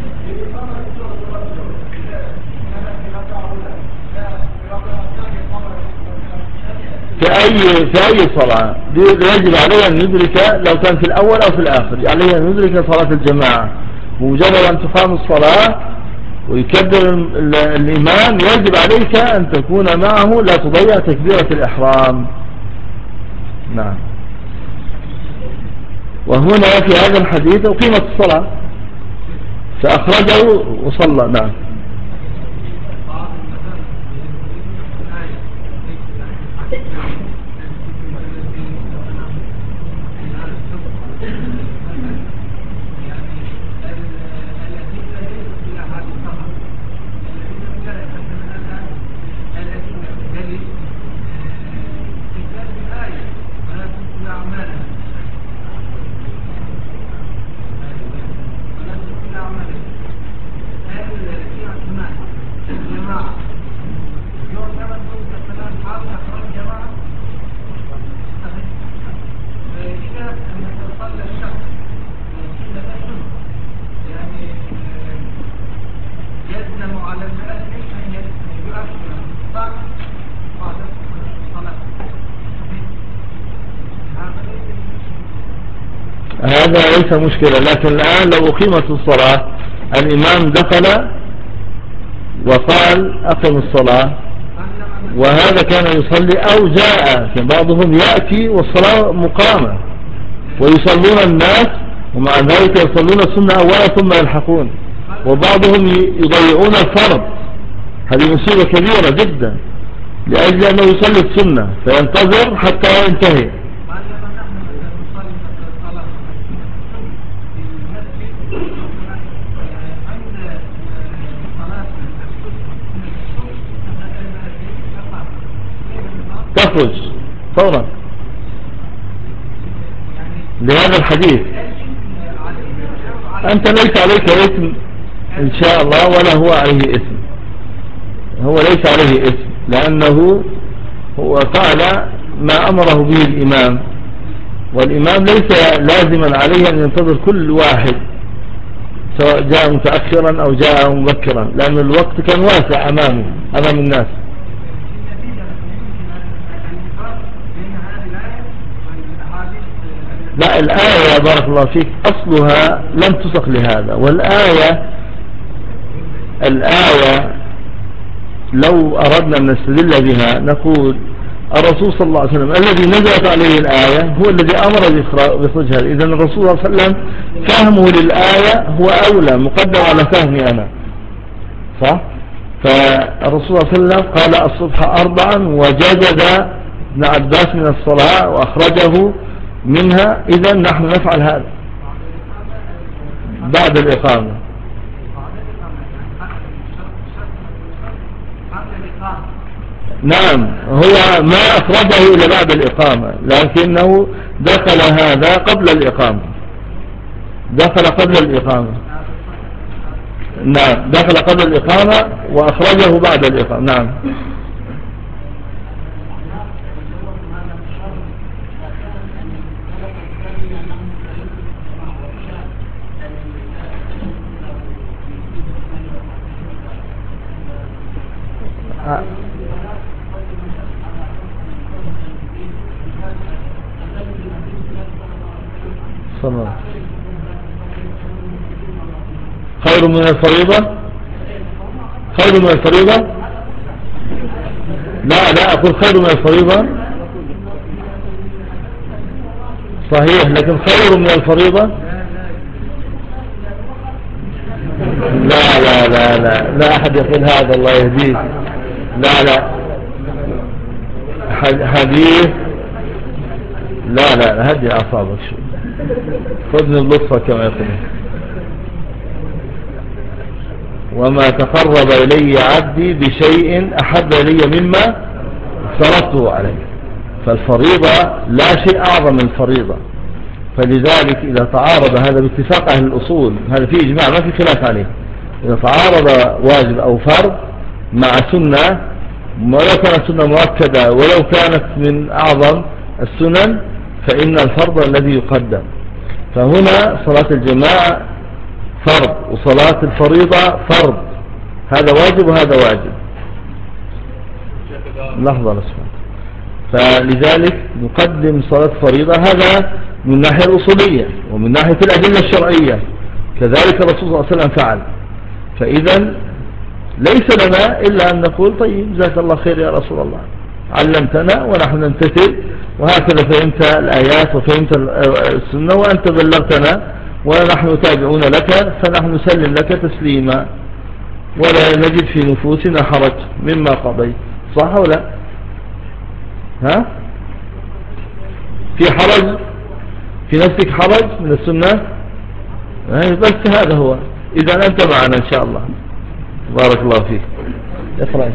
في أي في أي صلاة يجب عليه أن يدرك، لو كان في الأول أو في الآخر عليه أن يدرك صلاة الجماعة. بمجرد أن تقام الصلاة ويكبر الإمام يجب عليك أن تكون معه، لا تضيع تكبيرة الإحرام. نعم. وهنا في هذا الحديث أقيمت الصلاة فأخرجه وصلى. نعم. هذا ليس مشكلة، لكن الآن لو أقيمت الصلاة الإمام دخل وقال أقم الصلاة وهذا كان يصلي أو جاء، بعضهم يأتي والصلاة مقامة ويصلون الناس ومع ذلك يصلون السنة أولا ثم يلحقون، وبعضهم يضيعون الفرض. هذه مصيبة كبيرة جدا لأجل أنه يصلي السنة فينتظر حتى ينتهي. تخرج فورا. لهذا الحديث. أنت ليس عليك اسم إن شاء الله ولا هو عليه اسم، هو ليس عليه اسم لأنه هو فعل ما أمره به الإمام، والإمام ليس لازما عليه أن ينتظر كل واحد سواء جاء متأخرا أو جاء مبكرا، لأن الوقت كان واسع أمامه أمام الناس. لا، الآية بارك الله فيك أصلها لم تسق لهذا، والآية الآية لو أردنا أن نستدل بها نقول الرسول صلى الله عليه وسلم الذي نزلت عليه الآية هو الذي أمر بإخراجها. إذن الرسول صلى الله عليه وسلم فهمه للآية هو أولى مقدم على فهمي أنا، صح؟ فالرسول صلى الله عليه وسلم قال الصبح أربعا وجدد ابن عباس من الصلاة وأخرجه منها، إذن نحن نفعل هذا بعد الإقامة. نعم، هو ما أخرجه إلى بعد الإقامة، لكنه دخل هذا قبل الإقامة، دخل قبل الإقامة. نعم، دخل قبل الإقامة وأخرجه بعد الإقامة. نعم. صلاة خير من الفريضة، خير من الفريضة. لا لا أقول خير من الفريضة صحيح، لكن خير من الفريضة لا لا لا لا لا أحد يقول هذا، الله يهديه. لا لا حديث لا لا لا هدي أعصابك شو، خذني اللطفة كما يقول. وما تقرب إلي عبدي بشيء أحب إلي مما افترضته عليه. فالفريضة لا شيء أعظم من الفريضة، فلذلك إذا تعارض هذا باتفاق أهل الأصول، هذا فيه إجماع ما في خلاف عليه، إذا تعارض واجب أو فرض مع سنة ولو كانت سنة مؤكدة ولو كانت من أعظم السنن فإن الفرض الذي يقدم. فهنا صلاة الجماعة فرض وصلاة الفريضة فرض، هذا واجب وهذا واجب. لحظة نسمع. فلذلك نقدم صلاة فريضة، هذا من ناحية الأصولية، ومن ناحية الأدلة الشرعية كذلك الرسول صلى الله عليه وسلم فعل. فإذا ليس لنا إلا أن نقول طيب جزاك الله خير يا رسول الله، علمتنا ونحن نمتثل، وهكذا فهمت الآيات وفهمت السنة وأنت بلغتنا ونحن تابعون لك، فنحن نسلم لك تسليما ولا نجد في نفوسنا حرج مما قضيت. صح ولا ها؟ في حرج في نفسك حرج من السنة؟ بس هذا هو. إذا أنت معنا إن شاء الله. بارك الله فيك. اقرأ.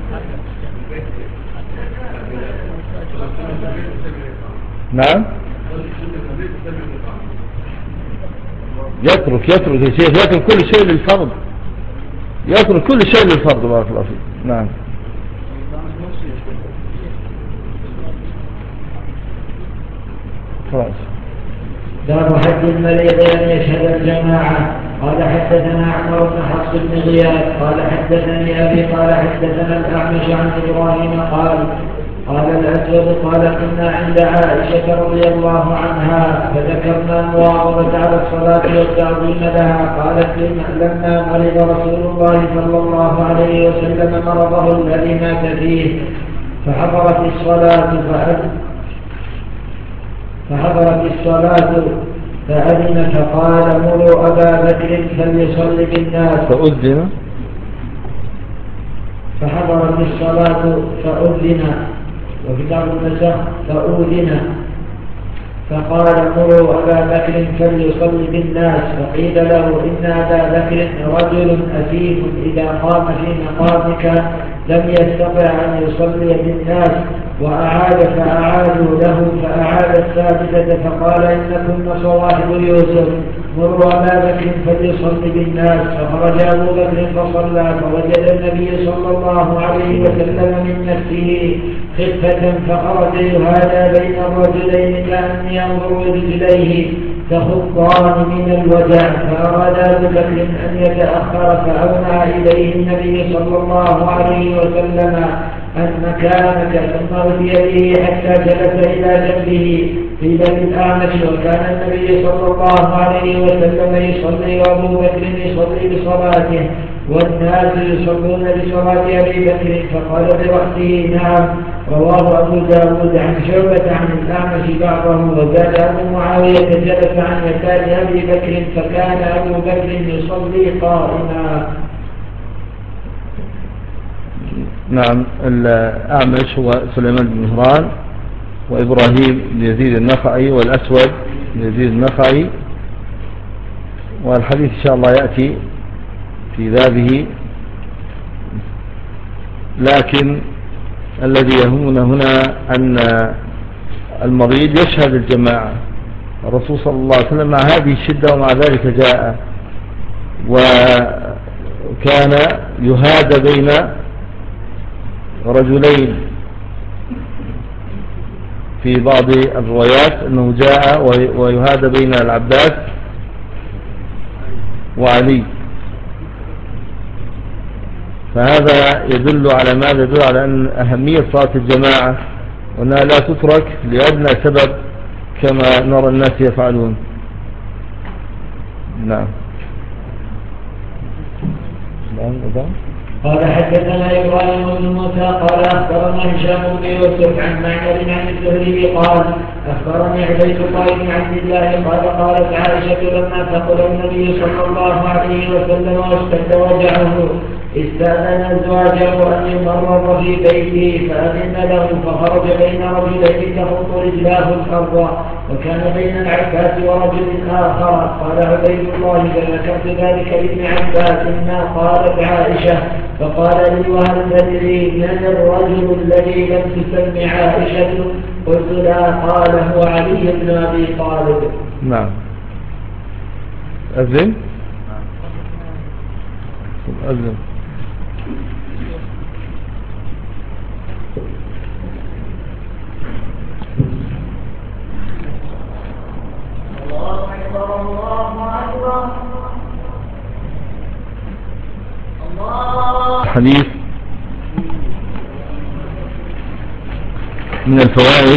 نعم، يترك يترك يا شيخ، يترك كل شيء للفرض، يترك كل شيء للفرض. بارك الله فيك. نعم. خلاص. باب حج المريض أن يشهد الجماعة. قال حدثنا عمر بن حفص بن غياث قال حدثني أبي قال حدثنا الأعمش عن إبراهيم قال قال الأسود قال كنا عند عائشة رضي الله عنها فذكرنا المواظبة على الصلاة والتعظيم لها. قالت لما مرض رسول الله صلى الله عليه وسلم مرضه الذي مات فيه فحضرت الصلاة فأذن فحضرت الصلاة فأذن فقال مروا أبا بكر فليصلي بالناس. فأذن فحضرت الصلاة فأذن، وفي بعض النسخ فأذن، فقال مروا أبا بكر فليصلي بالناس. فقيل له إن أبا بكر رجل أثيف إذا قام في مقامك لم يستطع أن يصلي بالناس وأعاد فأعادوا له فأعاد الثالثة فقال إنكن صواحب يوسف مروا أبا بكر فليصلي بالناس. فخرج أبو بكر فصلى فوجد النبي صلى الله عليه وسلم من نفسه خفة فخرج يهادى بين الرجلين كأني أنظر رجليه تخضان من الوجع. فأراد أبو بكر أن يتأخر فأومى إليه النبي صلى الله عليه وسلم أن مكانك ثم بيده حتى جلس إلى جنبه في بني الأعمش. وكان النبي صلى الله عليه وسلم يصلي وأبو بكر يصلي بصلاته والناس يصلون بصلاة أبي بكر فقال برأسه نعم. رواه أبو داود عن شعبة عن الأعمش بعضه. وزاد أبو معاوية جلس عن يسار أبي بكر فكان أبو بكر يصلي قائما. نعم. الأعمش هو سليمان بن مهران وإبراهيم بن يزيد النخعي والأسود بن يزيد النخعي. والحديث إن شاء الله يأتي في بابه، لكن الذي يهمنا هنا أن المريض يشهد الجماعة. الرسول صلى الله عليه وسلم مع هذه الشدة ومع ذلك جاء وكان يهاد بين رجلين. في بعض الروايات أنه جاء ويهاد بين العباس وعلي. فهذا يدل على ماذا؟ يدل على أن أهمية صلاة الجماعة وأنها لا تترك لأدنى سبب كما نرى الناس يفعلون. نعم. قال حدثنا إبراهيم بن موسى قال أخبرنا هشام بن يوسف عن معمر عن الزهري قال أخبرني عبيد الله بن عبد الله قال قالت عائشة لما ثقل النبي صلى الله عليه وسلم واشتد وجعه استأذن أزواجه أن يمرض في بيته فأذن له فخرج بين رجلين تخط رجلاه الأرض وكان بين العباس ورجل آخر. قال عبيد الله فذكرت ذلك لابن عباس ما قالت عائشة فقال لي وهل تدري من الرجل الذي لم تسمع عائشة؟ قلت لا. قال هو علي بن أبي طالب. نعم. أذن أذن الله أكبر الله أكبر الله. حديث من الفوائد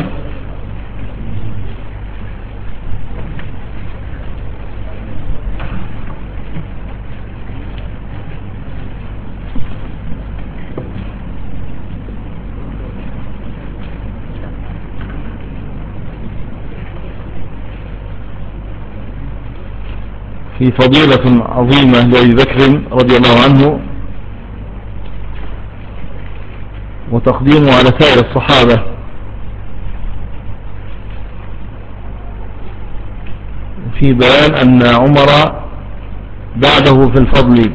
في فضيلة عظيمة لأبي بكر رضي الله عنه وتقديمه على سائر الصحابة. في بيان أن عمر بعده في الفضل،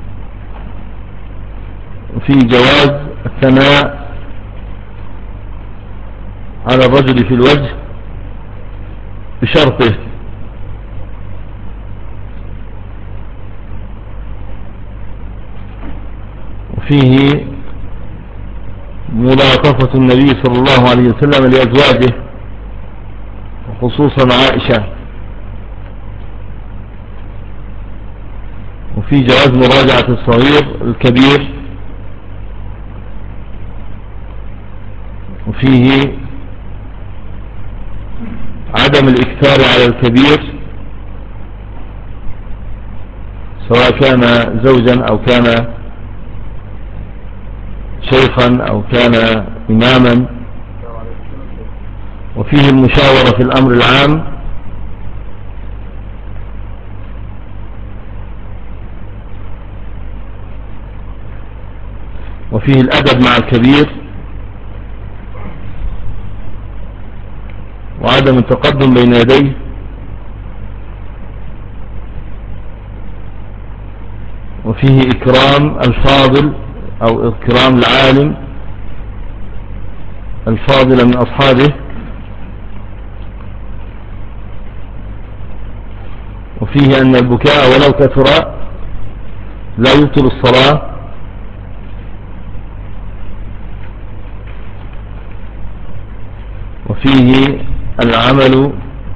وفي جواز الثناء على الرجل في الوجه بشرطه، وفيه ملاطفة النبي صلى الله عليه وسلم لأزواجه وخصوصا عائشة، وفي جواز مراجعة الصغير الكبير، وفيه عدم الإكثار على الكبير سواء كان زوجا أو كان شيخا أو كان إماما، وفيه المشاورة في الأمر العام، وفيه الأدب مع الكبير، وعدم التقدم بين يديه، وفيه إكرام الفاضل أو إكرام العالم الفاضل من أصحابه. وفيه أن البكاء ولو كثر لا يبطل الصلاة. وفيه العمل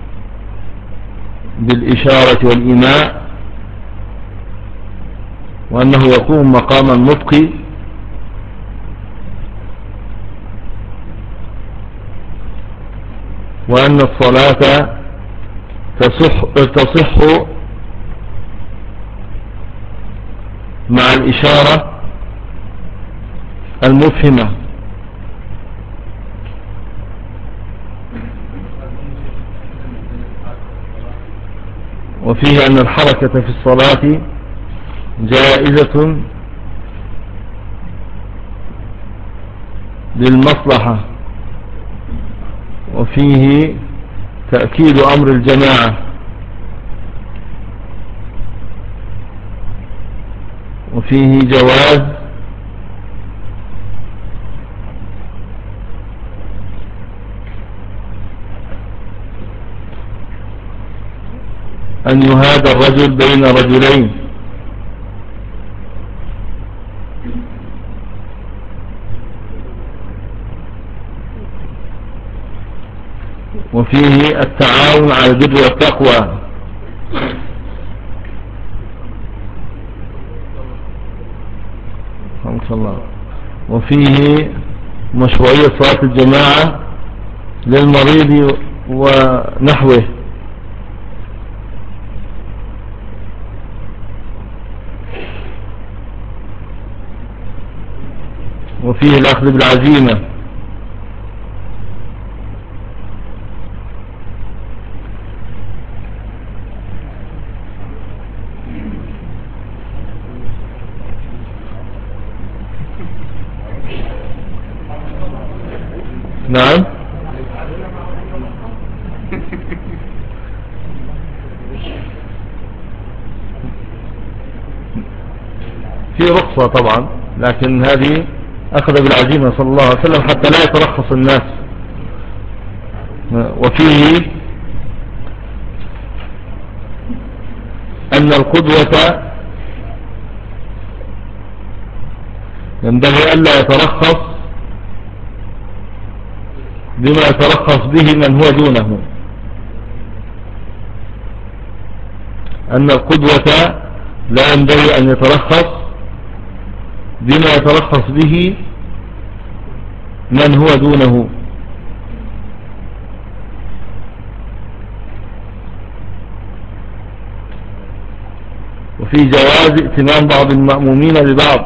بالإشارة والإيماء، وأنه يقوم مقام النطق، وأن الصلاة تصح, تصح مع الإشارة المفهمة. وفيه أن الحركة في الصلاة جائزة للمصلحة. وفيه تأكيد أمر الجماعة. وفيه جواز أن يهادى الرجل بين رجلين. وفيه التعاون على البر والتقوى. الله. وفيه مشروعية صلاة الجماعة للمريض ونحوه. وفيه الأخذ بالعزيمة. نعم. في رخصة طبعا، لكن هذه أخذ بالعزيمة صلى الله عليه وسلم حتى لا يترخص الناس. وفيه أن القدوة ينبغي ألا يترخص بما يترخص به من هو دونه. أن القدوة لا ينبغي أن يترخص بما يترخص به من هو دونه. وفي جواز ائتمام بعض المأمومين ببعض.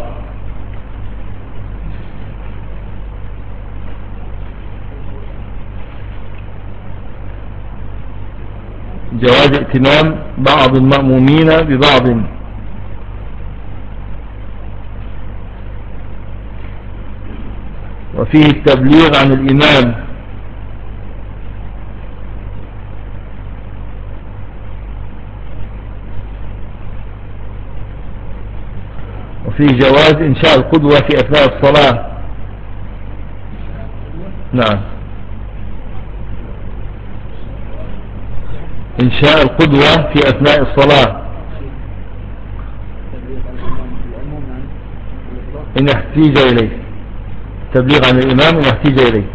جواز ائتمام بعض المأمومين ببعض. وفيه التبليغ عن الإمام. وفيه جواز إنشاء القدوة في أثناء الصلاة. نعم. إنشاء القدوة في أثناء الصلاة إن احتيج إليه. تبليغ عن الإمام إن احتيج إليه.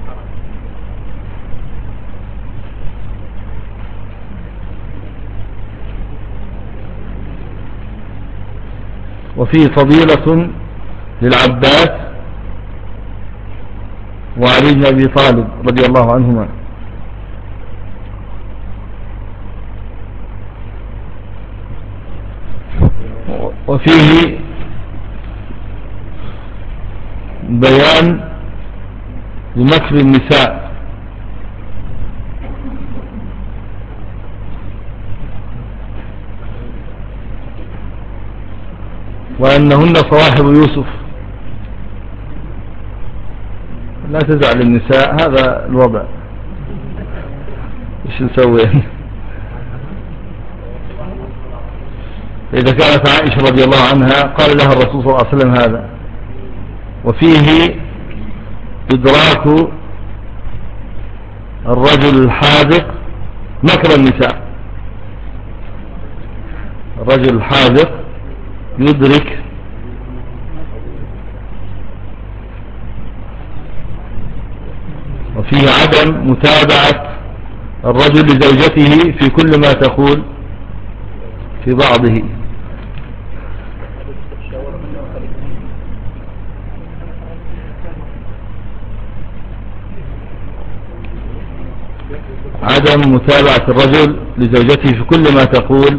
وفيه فضيلة للعباس وعلي بن أبي طالب رضي الله عنهما. وفيه بيان لمكر النساء، وأنهن صواحب يوسف. لا تزعل النساء، هذا الوضع، ايش نسوي؟ إذا كانت عائشة رضي الله عنها قال لها الرسول صلى الله عليه وسلم هذا، وفيه إدراك الرجل الحاذق مكر النساء. الرجل الحاذق يدرك وفيه عدم متابعة الرجل لزوجته في كل ما تقول في بعضه. عدم متابعة الرجل لزوجته في كل ما تقول،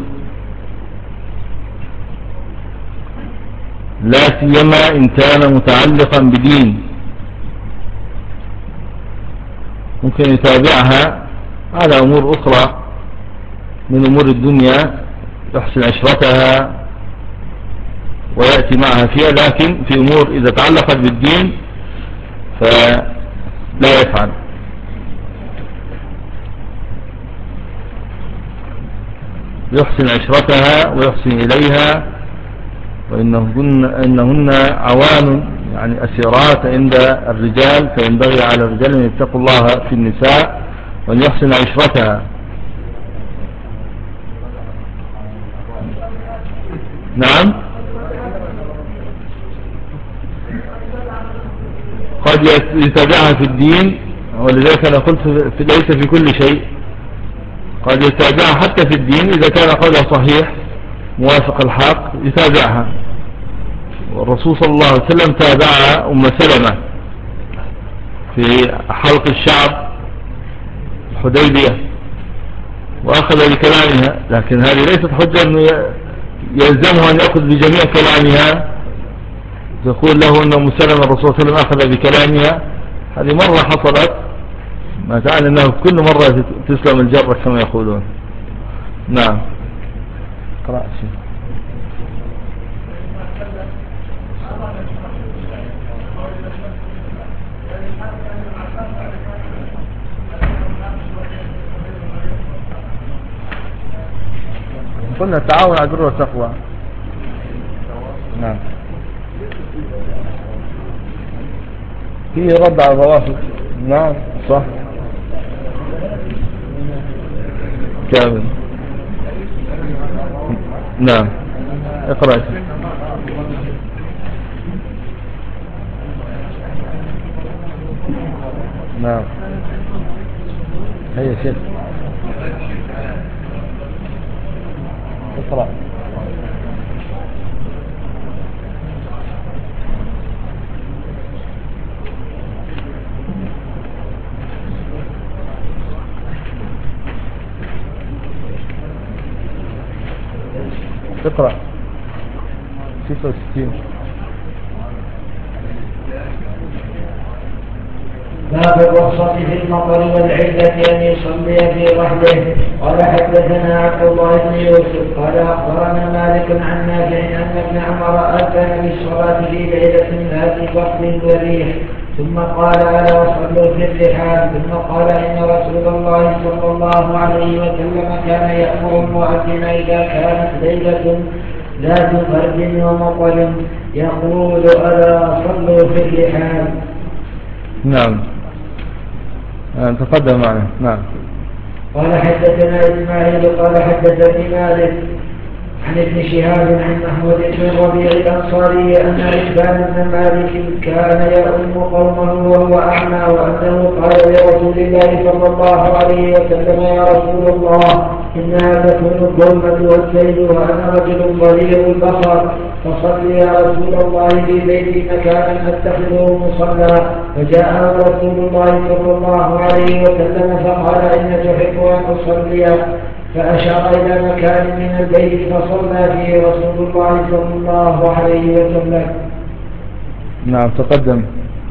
لا سيما إن كان متعلقا بدين. ممكن يتابعها على أمور أخرى من أمور الدنيا، يحسن عشرتها ويأتي معها فيها، لكن في أمور إذا تعلقت بالدين فلا يفعل. يحسن عشرتها ويحسن إليها، وإنهن إنهن عوان يعني أسيرات عند الرجال، فينبغي على الرجال أن يتقوا الله في النساء وأن يحسن عشرتها. نعم، قد يتابعها في الدين، ولذلك أنا قلت في ليس في كل شيء، قد يتابعها حتى في الدين إذا كان قولها صحيح موافق الحق يتابعها. والرسول صلى الله عليه وسلم تابع أم سلمة في حلق الشعب الحديبية وأخذ بكلامها، لكن هذه ليست حجة أنه يلزمه أن يأخذ بجميع كلامها. تقول له أن أم سلمة الرسول صلى الله عليه وسلم أخذ بكلامها، هذه مرة حصلت، ما تعني أنه كل مرة تسلم الجرة كما يقولون. نعم، قرأ شيء. قلنا التعاون على البر والتقوى. نعم، فيه رد على الروافض. نعم صح، كامل. نعم، اقرأ. نعم، هيا شيخ اقرأ. اقرأ ستة وستين. باب الرخصة في المطر والعلة أن يصلي في رحله. قال حدثنا عبد الله بن يوسف قال أخبرنا مالك عن نافع أن ابن عمر أذن بالصلاة في ليلة ذات برد وريح، ثم قال ألا صلوا في الرحال، ثم قال إن رسول الله صلى الله عليه وسلم كان يأمر المؤذن إذا كانت ليلة ذات برد ومطر يقول ألا صلوا في الرحال. نعم، تقدم معنا. نعم. قال حدثنا إسماعيل قال حدثني مالك عن ابن شهاب عن محمود بن ربيع الأنصاري أن عتبان بن مالك كان يؤم قومه وهو أعمى، وأنه قال لرسول الله صلى الله عليه وسلم يا رسول الله إنها تكون الظلمة والسيل وأنا رجل ضرير البصر، فصل يا رسول الله في بيتي مكانا أتخذه مصلى. فجاءه رسول الله صلى الله عليه وسلم فقال إن تحب أن أصلي، فأشار إلى مكان من البيت فصلى فيه رسول الله صلى الله عليه وسلم. نعم، تقدم.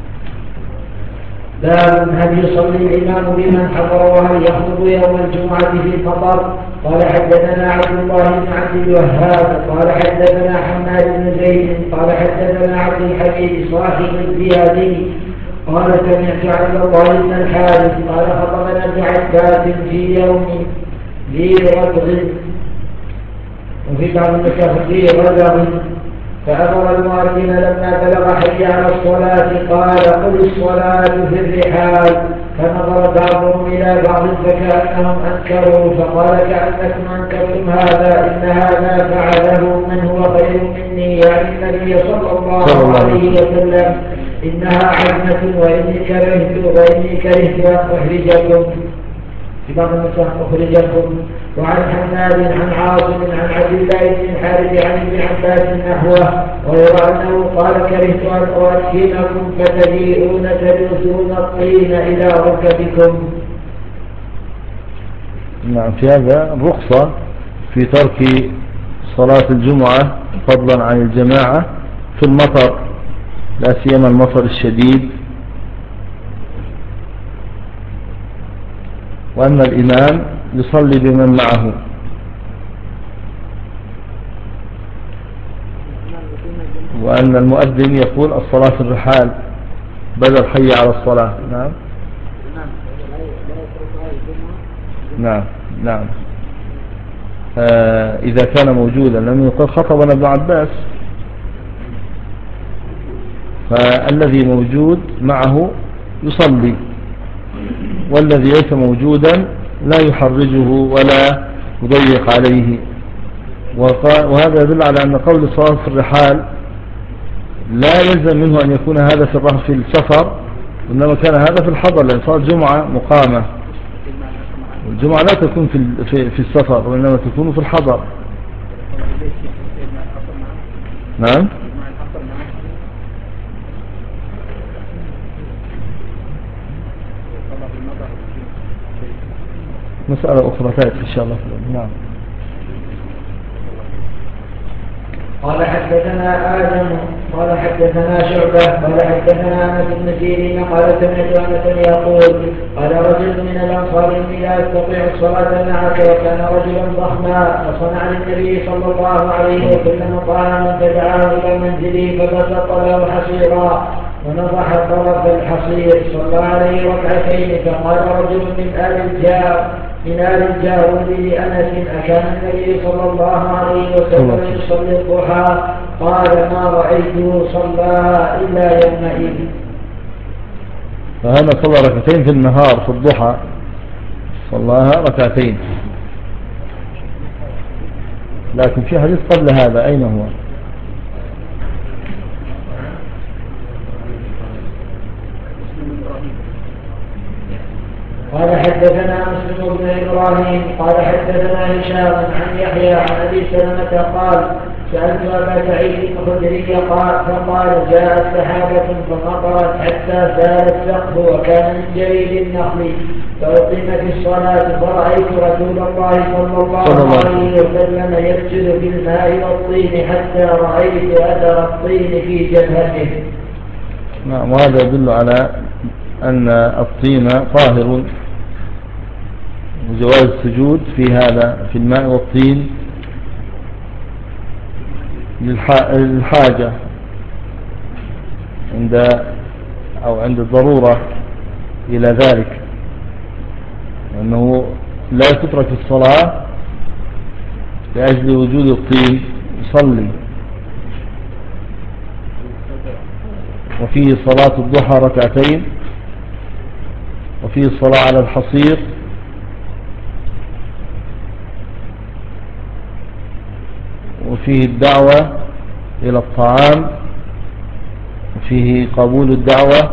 باب هل يصلي الإمام بمن حضر وهل يخطب يوم الجمعة في المطر. قال حدثنا عبد الله بن عبد الوهاب قال حدثنا حماد بن زيد قال حدثنا عبد الحميد صاحب الزيادي قال سمعت عبد الله بن الحارث قال خطبنا ابن عباس في يوم ذي رجل، وفي بعض النسخ ذي رجل فأمر المؤذن لما بلغ حي على الصلاة قال قل الصلاة في الرحال. فنظر بعضهم إلى بعض فكأنهم أنكروا فقال كأنكم أنكرتم هذا إن هذا فعله من هو خير مني يعني النبي صلى الله عليه وسلم إنها عزمة وإني كرهت وإني كرهت أن أخرجكم في بعض النسخ أخرجكم. وعن حماد عن عاصم عن عبد الله بن الحارث عن ابن عباس نحوه غير أنه قال كرهت أن أؤذنكم فتجيئون تدوسون الطين إلى ركبكم. نعم، في هذا الرخصة في ترك صلاة الجمعة فضلا عن الجماعة في المطر، لا سيما المطر الشديد، وأن الإمام يصلي بمن معه. وأن المؤذن يقول الصلاة في الرحال بدل حي على الصلاة. نعم نعم نعم آه إذا كان موجودا، لم يقل خطبنا ابن عباس، فالذي موجود معه يصلي، والذي ليس موجودا لا يحرجه ولا يضيق عليه. وهذا يدل على أن قول الصلاة في الرحال لا يلزم منه أن يكون هذا في الرحل في السفر، إنما كان هذا في الحضر، لأن صلاة الجمعة مقامة، والجمعة لا تكون في في, في السفر وإنما تكون في الحضر. نعم مسألة أخرى تأتي إن شاء الله. نعم. قال حدثنا آدم قال حدثنا شعبة قال حدثنا أنس بن سيرين قال سمعت أنس يقول قال رجل من الأنصار إني لا أستطيع الصلاة معك، وكان رجلا ضخما، فصنع للنبي صلى الله عليه وسلم طعاما فدعاه إلى منزله فبسط له حصيرا ونضح طرف الحصير، صلى عليه ركعتين. فقال رجل من آل الجار من آل الجارود لأنس أكان النبي صلى الله عليه وسلم يصلي الضحى؟ قال ما رأيته صلى إلا يومئذ. فهذا صلى ركعتين في النهار في الضحى، صلاها ركعتين. لكن في حديث قبل هذا أين هو؟ قال حدثنا مسلم بن إبراهيم قال حدثنا هشام عن يحيى عن أبي سلمة قال سألت أبا سعيد الخدري قال فقال جاءت سحابة فمطرت حتى سال السقف وكان من جريد النخل، فأقيمت الصلاة فرأيت رسول الله صلى الله عليه وسلم يسجد في الماء والطين حتى رأيت أثر الطين في جبهته. نعم، وهذا يدل على أن الطين طاهر، وجواز السجود في هذا في الماء والطين للحاجة عند أو عند الضرورة إلى ذلك، أنه لا تترك الصلاة لأجل وجود الطين، يصلي. وفيه صلاة الضحى ركعتين، وفيه الصلاة على الحصير، وفيه الدعوة إلى الطعام، وفيه قبول الدعوة،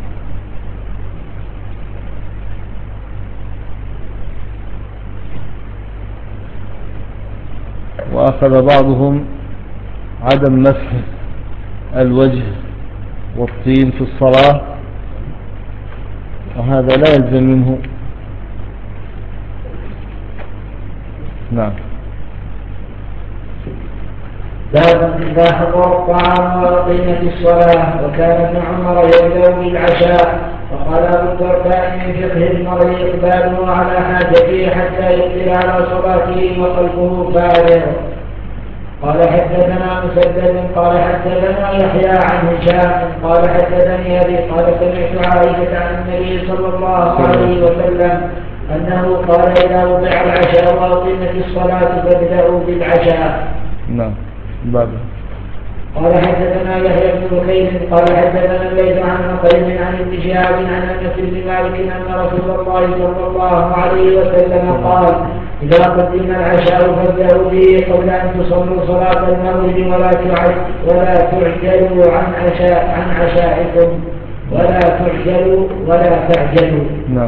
وأخذ بعضهم عدم مسح الوجه والطين في الصلاة، وهذا لا يلزم منه. نعم. باب إذا حضر الطعام وأقيمت الصلاة. وكان ابن عمر يبدأ بالعشاء. وقال أبو الدرداء من فقه المرء إقباله على حاجته حتى يقبل على صلاته وقلبه فارغ. قال حدثنا مسدد قال حدثنا يحيى عن هشام قال حدثني أبي قال سمعت عائشة عن النبي صلى الله عليه وسلم أنه قال إذا وضع العشاء وأقيمت الصلاة فابدأوا بالعشاء. نعم. باب قال حدثنا يحيى بن بكير قال حدثنا الليث عن نقيل عن ابن شهاب عن انس بن مالك ان رسول الله صلى الله عليه وسلم قال اذا قدم العشاء فابدأوا به قبل ان تصلوا صلاة المغرب ولا تعد ولا تعجلوا عن عشاء عن عشائكم ولا تعجلوا ولا تعجلوا. نعم.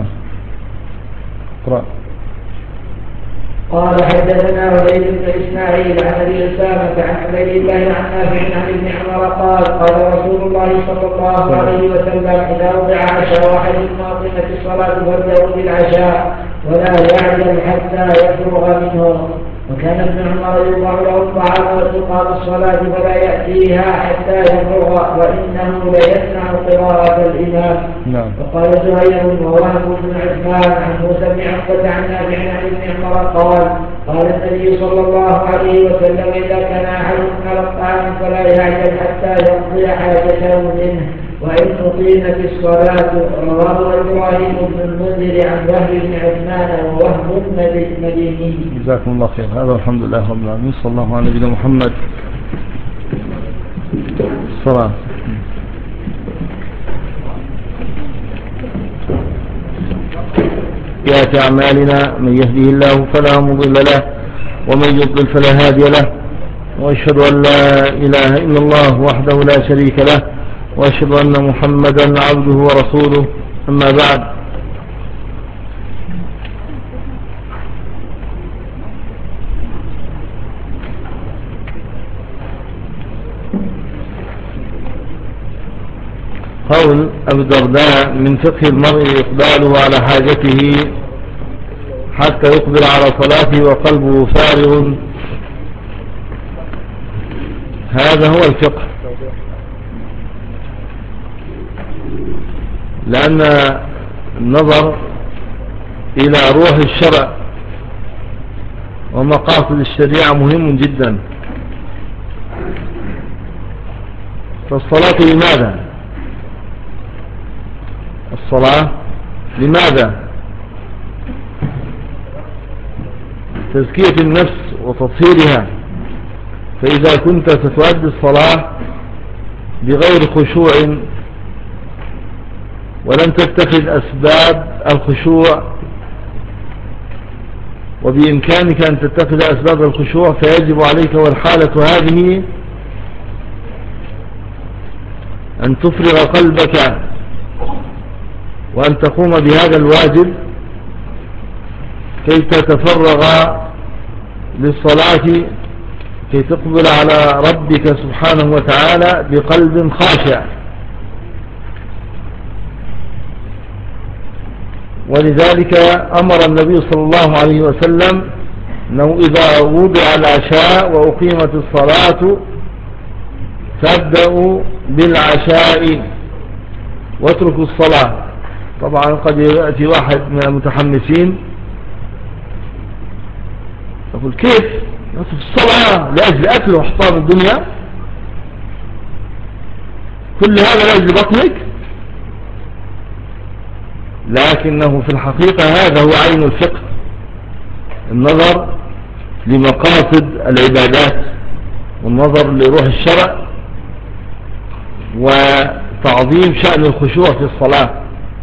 قال حدثنا عبيد بن اسماعيل عن ابي اسامه عن عبيد الله عن نافع عن ابن عمر قال قال رسول الله صلى الله عليه وسلم اذا وضع عشاء احدكم واقيمت الصلاه فابدأوا بالعشاء ولا يعجل حتى يفرغ منه. وكان ابن عمر يوضع له الطعام وتقام الصلاه فلا ياتيها حتى يفرغ وانه ليسمع قراءه الامام. نعم. وقال زهير ووهب بن عثمان عن موسى بن عقبه عن نافع عن ابن عمر قال قال النبي صلى الله عليه وسلم اذا كان احدكم على الطعام فلا يعجل حتى يقضي حاجته منه وإن أقيمت الصلاة. رواه إبراهيم بن المنذر عن وهب بن عثمان ووهب مديني. جزاكم الله خير. هذا الحمد لله رب العالمين صلى الله على نبينا محمد. الصلاة. يأتي أعمالنا من يهديه الله فلا مضل له ومن يضلل فلا هادي له وأشهد أن لا إله إلا الله وحده لا شريك له وأشهد أن محمدا عبده ورسوله. أما بعد، قول أبي الدرداء من فقه المرء إقباله على حاجته حتى يقبل على صلاته وقلبه فارغ. هذا هو الفقه، لأن النظر إلى روح الشرع ومقاصد الشريعة مهم جدا. فالصلاة لماذا؟ الصلاة لماذا؟ تزكية النفس وتطهيرها. فإذا كنت ستؤدي الصلاة بغير خشوع ولم تتخذ أسباب الخشوع، وبإمكانك أن تتخذ أسباب الخشوع، فيجب عليك والحالة هذه أن تفرغ قلبك وأن تقوم بهذا الواجب كي تتفرغ للصلاة، كي تقبل على ربك سبحانه وتعالى بقلب خاشع. ولذلك أمر النبي صلى الله عليه وسلم أنه إذا وضع العشاء وأقيمت الصلاة فابدأوا بالعشاء واتركوا الصلاة. طبعا قد يأتي واحد من المتحمسين يقول كيف يصف الصلاة لأجل أكل وحطام الدنيا، كل هذا لأجل بطنك؟ لكنه في الحقيقة هذا هو عين الفقه، النظر لمقاصد العبادات والنظر لروح الشرع وتعظيم شأن الخشوع في الصلاة.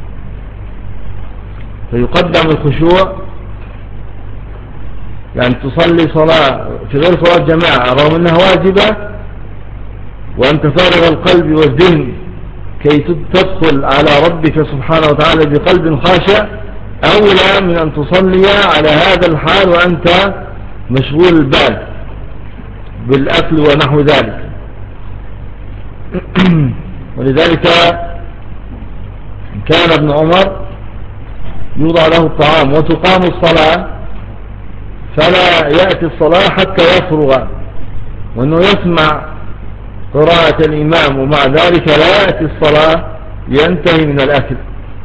فيقدم الخشوع، يعني تصلي صلاة في غير صلاة جماعة رغم أنها واجبة وأنت فارغ القلب والذهن كي تدخل على ربك سبحانه وتعالى بقلب خاشع، أولى من أن تصلي على هذا الحال وأنت مشغول البال بالأكل ونحو ذلك. ولذلك كان ابن عمر يوضع له الطعام وتقام الصلاة فلا يأتي الصلاة حتى يفرغ، وأنه يسمع قراءة الإمام ومع ذلك لا يأتي الصلاة ينتهي من الأكل.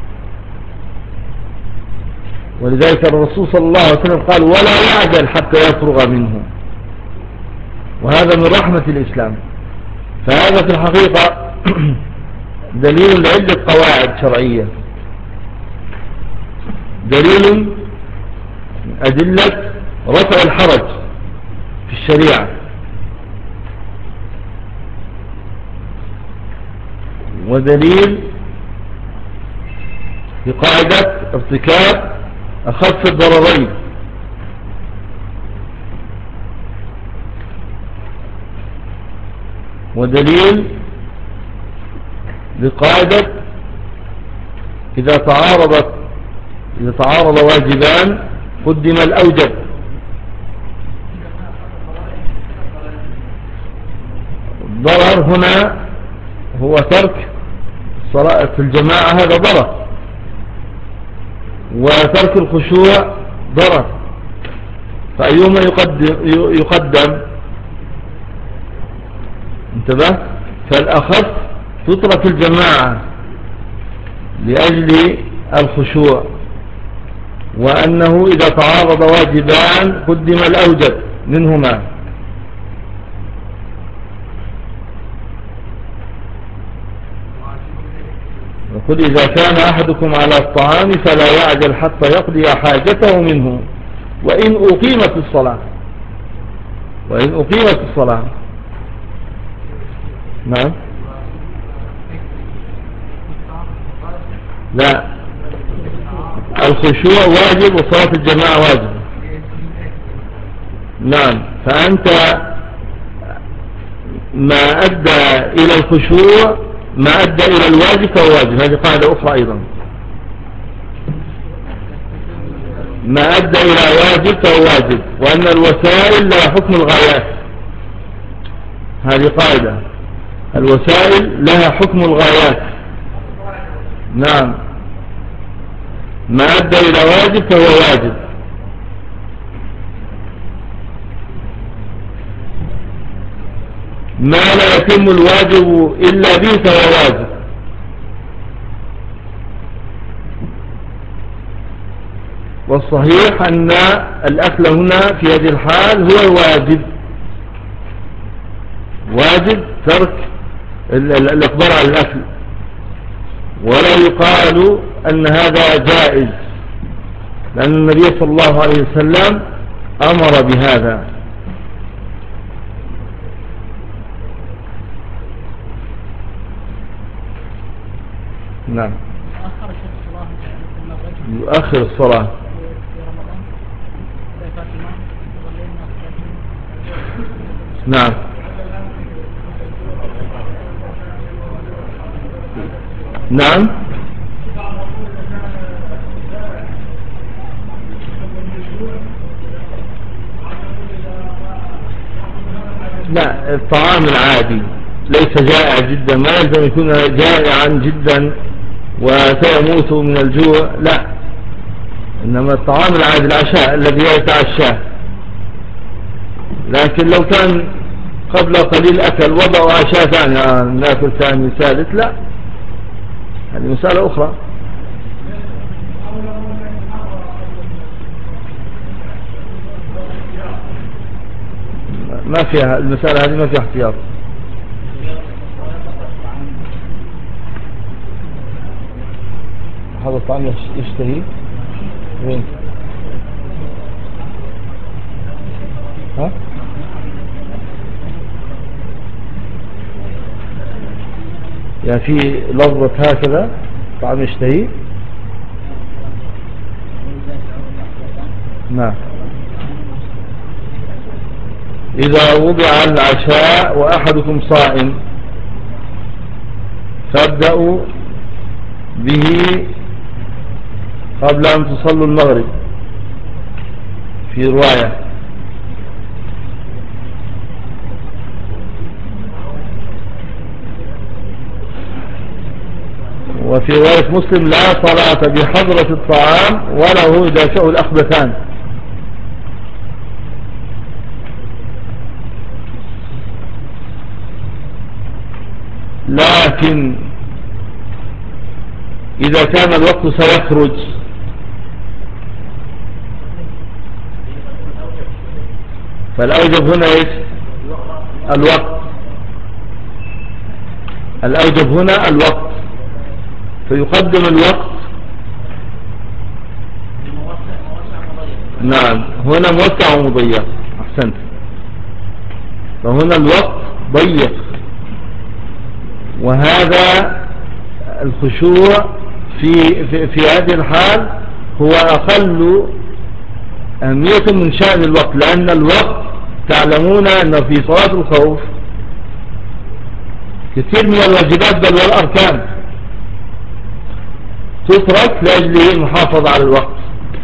ولذلك الرسول صلى الله عليه وسلم قال ولا يعجل حتى يفرغ منه، وهذا من رحمة الإسلام. فهذا في الحقيقة دليل لعدة قواعد شرعية، دليل أدلة رفع الحرج في الشريعة، ودليل بقاعدة ارتكاب أخف الضررين. ودليل بقاعدة إذا تعارضت إذا تعارض واجبان قدم الأوجب. الضرر هنا هو ترك الصلاة في الجماعة، هذا ضرر، وترك الخشوع ضرر، فأيهما يقدم, يقدم انتبه. فالأخف تترك الجماعة لأجل الخشوع، وأنه إذا تعارض واجبان قدم الأوجب منهما. وقل إذا كان أحدكم على الطعام فلا يعجل حتى يقضي حاجته منه وإن أقيمت الصلاة وإن أقيمت الصلاة نعم. لا، الخشوع واجب وصلاة الجماعة واجب. نعم، فأنت ما أدى إلى الخشوع ما أدى إلى الواجب فهو واجب. هذه قاعدة أخرى أيضا، ما أدى إلى واجب فهو واجب، وأن الوسائل لها حكم الغايات. هذه قاعدة، الوسائل لها حكم الغايات. نعم، ما أدى إلى واجب فهو واجب. ما لا يتم الواجب إلا به فهو واجب. والصحيح أن الأكل هنا في هذه الحال هو واجب، واجب ترك الإقبال على الأكل، ولا يقال أن هذا جائز، لأن النبي صلى الله عليه وسلم أمر بهذا. نعم، يؤخر الصلاة. نعم، نعم، لا، الطعام العادي ليس جائع جدا، ما يلزم يكون جائعا جدا وسيموت من الجوع، لا، إنما الطعام العادي العشاء الذي يتعشاه. لكن لو كان قبل قليل أكل وضعوا عشاء ثاني، آه ناكل ثاني ثالث، لا، هذه مسألة أخرى. ما فيها المسألة هذه، ما فيها احتياط. هذا الطعام يشتهي وين؟ ها؟ يعني في لفظة هكذا طعام يشتهي. نعم، إذا وضع العشاء وأحدكم صائم فابدأوا به قبل أن تصلوا المغرب، في رواية. وفي رواية مسلم لا صلاة بحضرة الطعام وله يدافعه الأخبثان. لكن إذا كان الوقت سيخرج فالأوجب هنا إيش؟ الوقت. الأوجب هنا الوقت، فيقدم الوقت. نعم، هنا موسع ومضيق، أحسنت. فهنا الوقت ضيق، وهذا الخشوع في, في, في هذه الحال هو أقل أهمية من شأن الوقت، لأن الوقت تعلمون أن في صلاة الخوف كثير من الواجبات بل والأركان تترك لأجل المحافظة على الوقت،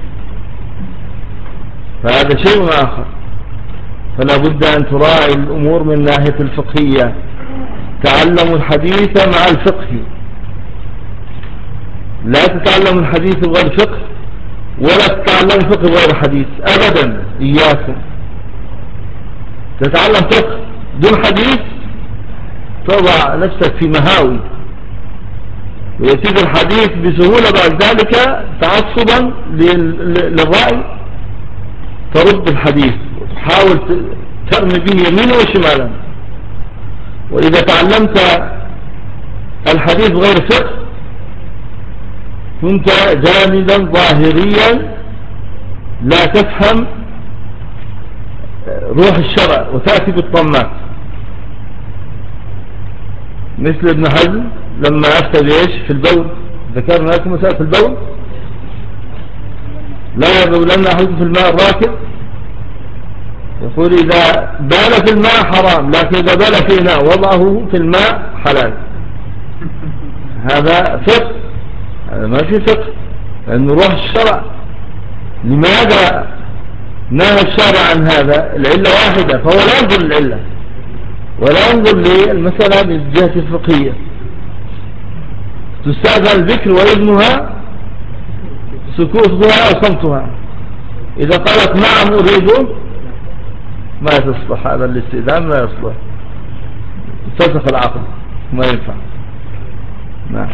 فهذا شيء آخر. فلا بد أن تراعي الأمور من ناحية الفقهية. تعلموا الحديث مع الفقه، لا تتعلم الحديث بغير فقه ولا تتعلم الفقه بغير حديث أبدا. إياكم تتعلم فقه دون حديث تضع نفسك في مهاوي، ويأتيك الحديث بسهولة بعد ذلك تعصبا للرأي ترد الحديث وتحاول ترمي به يمينا وشمالا. وإذا تعلمت الحديث بغير فقه كنت جامدا ظاهريا لا تفهم روح الشرع وتأتي بالطمات، مثل ابن حزم لما أفتى بإيش في البول. ذكرنا لكم مسألة البول، لا يبولن أحدكم في الماء الراكد، يقول إذا بال في الماء حرام، لكن إذا بال في إناء وضعه في الماء حلال. هذا فقه، هذا ما في فقه، لأنه روح الشرع. لماذا نهى الشرع عن هذا؟ العلة واحدة، فهو لا ينظر للعلة ولا ينظر للمسألة من الجهة الفقهية. تستأذن الذكر وإذنها سكوتها أو صمتها. إذا قالت نعم أريد ما تصلح هذا الاستئذان، ما يصلح، تفسخ العقل، ما ينفع. نعم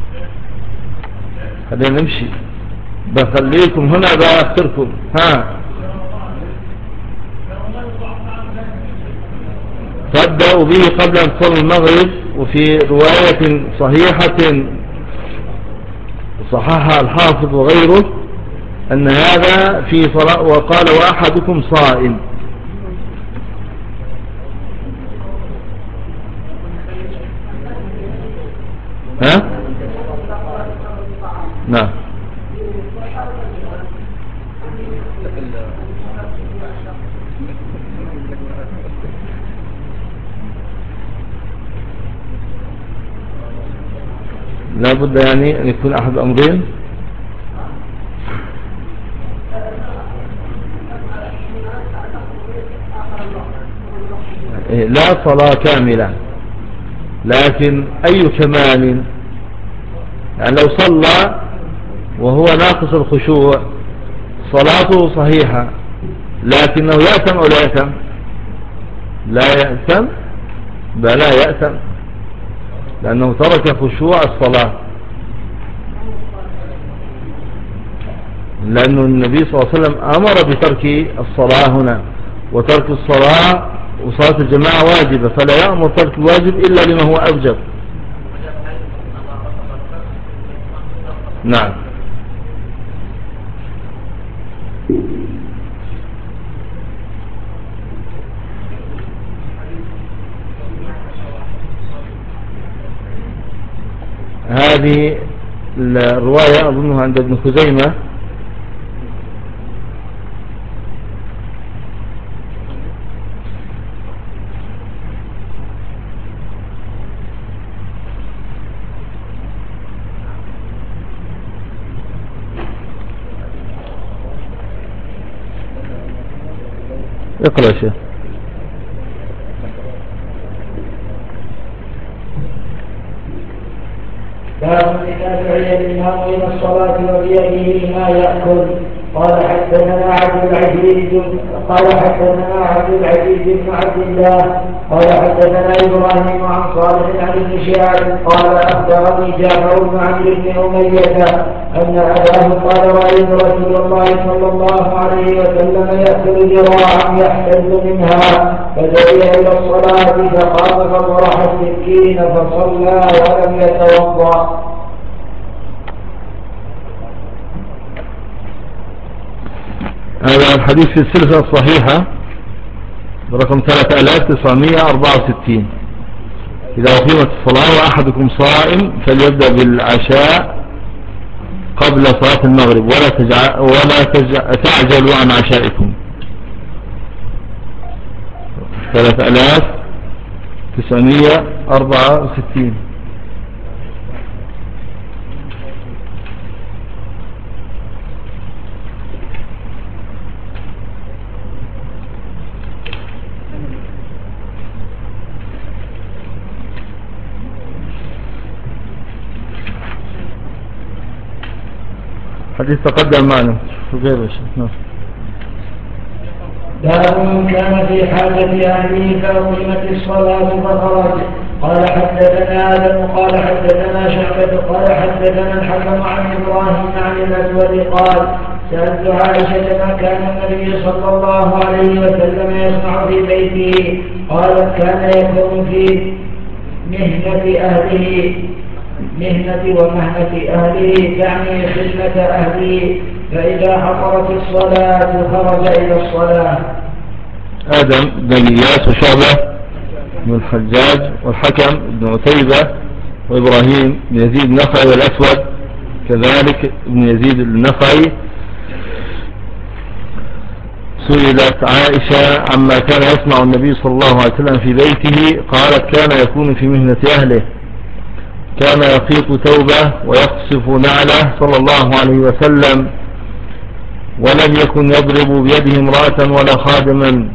خلينا نمشي، بخليكم هنا بأخركم. ها تبدأ به قبل أن تصلي المغرب. وفي رواية صحيحة صححها الحافظ وغيره أن هذا في صلاة، وقال وأحدكم صائم. ها نعم لا بد يعني أن يكون أحد أمرين. لا صلاة كاملة، لكن أي كمال، يعني لو صلى وهو ناقص الخشوع صلاته صحيحة، لكنه يأتم أو لا يأتم؟ لا يأتم، بل لا يأتم، لأنه ترك خشوع الصلاة. لأن النبي صلى الله عليه وسلم أمر بترك الصلاة هنا، وترك الصلاة وصلاة الجماعة واجبة، فلا يأمر ترك الواجب إلا لما هو أوجب. نعم هذه الرواية أظنها عند ابن خزيمة. اقرأ شيء. باب إذا دعي الإمام إلى الصلاة وبيده ما يأكل. قال حدثنا عبد العزيز قال حدثنا عبد العزيز بن عبد الله قال حدثنا إبراهيم عن صالح عن ابن شهاب قال أخبرني جعفر بن عمرو بن أمية أن أباه قال رأيت رسول الله صلى الله عليه وسلم يأكل ذراعا يحتل منها، فدعي إلى الصلاة فقام فطرح السكين فصلى ولم يتوضأ. هذا الحديث في السلسلة الصحيحة برقم ثلاثة آلاف وتسعمائة وأربعة وستين. إذا أقيمت الصلاة وأحدكم صائم فليبدأ بالعشاء قبل صلاة المغرب ولا, تجع... ولا تجع... تعجلوا عن عشائكم. ثلاثة آلاف تسعمية أربعة وستين. حديث تقدم معنا شو غير شيء. باب من كان في حاجة أهله فأقيمت الصلاة فخرج. قال حدثنا آدم قال حدثنا شعبة قال حدثنا الحكم عن إبراهيم عن الأسود قال سألت عائشة ما كان النبي صلى الله عليه وسلم يصنع في بيته؟ قالت كان يكون في مهنة أهله مهنة ومهنة أهله تعني خدمة أهله، فإذا حضرت الصلاة خرج إلى الصلاة. آدم بن إياس وشعبة بن الحجاج والحكم بن عتيبة وإبراهيم بن يزيد النخعي والأسود كذلك بن يزيد النخعي. سئلت عائشة عما كان يصنع النبي صلى الله عليه وسلم في بيته، قالت كان يكون في مهنة أهله، كان يخيط توبة ويقصف نعله صلى الله عليه وسلم، ولم يكن يضرب بيده امرأة ولا خادما.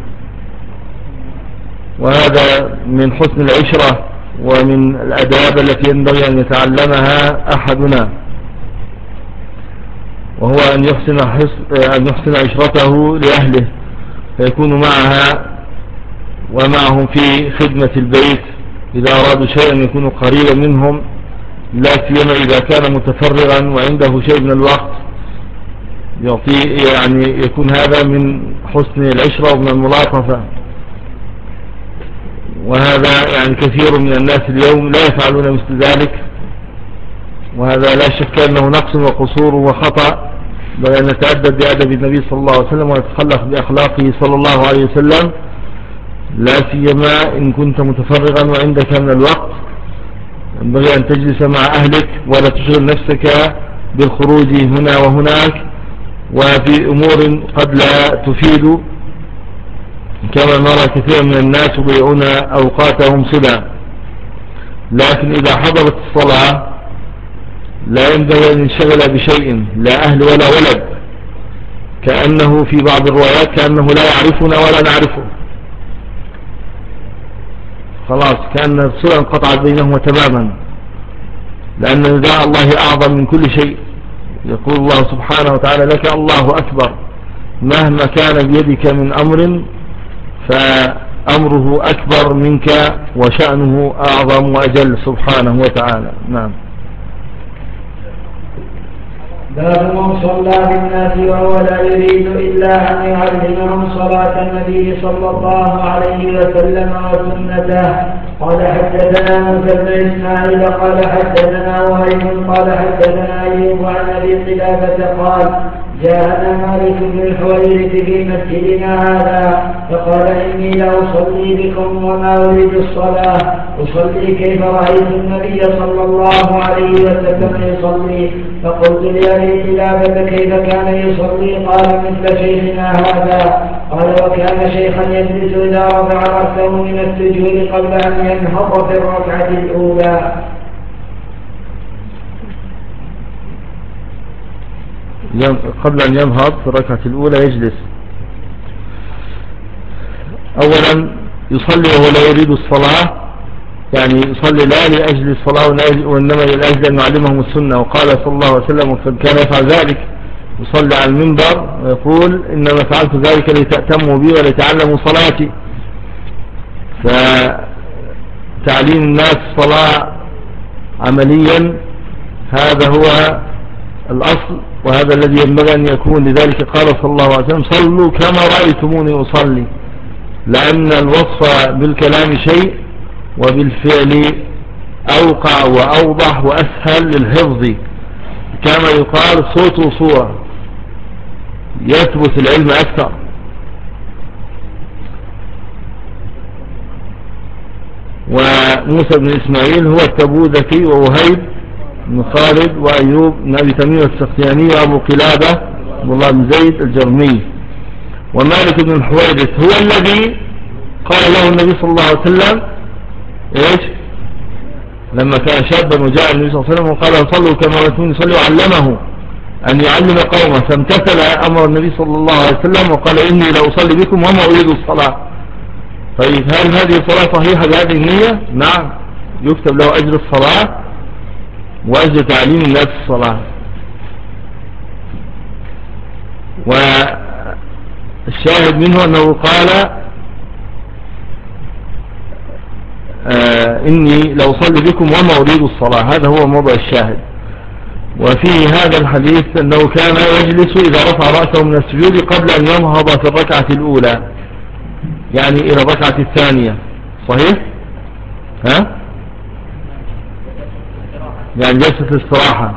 وهذا من حسن العشرة ومن الأداب التي ينبغي أن يتعلمها أحدنا، وهو أن يحسن, أن يحسن عشرته لأهله فيكون معها ومعهم في خدمة البيت. إذا أرادوا شيئا يكون قريبا منهم، لا سيما إذا كان متفرغا وعنده شيء من الوقت يعطي، يعني يكون هذا من حسن العشرة ومن الملاطفة. وهذا يعني كثير من الناس اليوم لا يفعلون مثل ذلك، وهذا لا شك أنه نقص وقصور وخطأ، بل أن نتأدب بأدب النبي صلى الله عليه وسلم ونتخلق بأخلاقه صلى الله عليه وسلم، لا سيما إن كنت متفرغا وعندك من الوقت. ينبغي أن تجلس مع أهلك ولا تشغل نفسك بالخروج هنا وهناك وفي أمور قد لا تفيد، كما نرى كثير من الناس يضيعون أوقاتهم صدا. لكن إذا حضرت الصلاة لا ينبغي أن ينشغل بشيء، لا أهل ولا ولد، كأنه في بعض الروايات كأنه لا يعرفنا ولا نعرفه، خلاص كأن الصلة انقطعت بينهما تماما، لأن نداء الله أعظم من كل شيء. يقول الله سبحانه وتعالى لك الله أكبر، مهما كان بيدك من أمر فأمره أكبر منك وشأنه أعظم وأجل سبحانه وتعالى. نعم. باب من صلى بالناس وهو لا يريد إلا أن يعلمهم صلاة النبي صلى الله عليه وسلم وسنته. قال حدثنا موسى بن إسماعيل قال حدثنا وهيب قال حدثنا أيوب عن أبي قلابة قال جاءنا مالك بن الحويرث في مسجدنا هذا فقال إني لأصلي بكم وما أريد الصلاة، أصلي كيف رأيت النبي صلى الله عليه وسلم يصلي. فقلت لأبي قلابة كيف كان يصلي؟ قال مثل شيخنا هذا. قال وكان شيخا يجلس إذا رفع رأسه من السجود قبل أن ينهض في الركعة الأولى. قبل أن ينهض في الركعة الأولى يجلس. أولا يصلي وهو لا يريد الصلاة، يعني يصلي لا لأجل الصلاة وإنما لأجل أن يعلمهم السنة. وقال صلى الله عليه وسلم وقد كان يفعل ذلك، يصلي على المنبر ويقول إنما فعلت ذلك لتأتموا بي ولتعلموا صلاتي. فتعليم الناس الصلاة عمليا هذا هو الأصل، وهذا الذي ينبغي أن يكون. لذلك قال صلى الله عليه وسلم صلوا كما رأيتموني أصلي، لأن الوصف بالكلام شيء وبالفعل أوقع وأوضح وأسهل للحفظ. كما يقال صوت وصورة، يثبت العلم أكثر. وموسى بن إسماعيل هو التبوذكي، ووهيب بن خالد، وأيوب بن أبي تميم السختياني، وأبو قلابة عبد الله بن زيد الجرمي. ومالك بن الحويرث هو الذي قال له النبي صلى الله عليه وسلم إيش لما كان شابا وجاء النبي صلى الله عليه وسلم وقال صلوا كما رأيتموني يصلي، وعلمه أن يعلم قومه، فامتثل أمر النبي صلى الله عليه وسلم وقال إني لأصلي بكم وما أريد الصلاة. طيب هل هذه الصلاة صحيحة بهذه النية؟ نعم، يكتب له أجر الصلاة وأجر تعليم الناس الصلاة. والشاهد منه أنه قال آه إني لأصلي بكم وما أريد الصلاة، هذا هو موضع الشاهد. وفي هذا الحديث أنه كان يجلس إذا رفع رأسه من السجود قبل أن ينهض في الركعة الأولى، يعني إلى الركعة الثانية. صحيح؟ ها؟ يعني جلسة الاستراحة.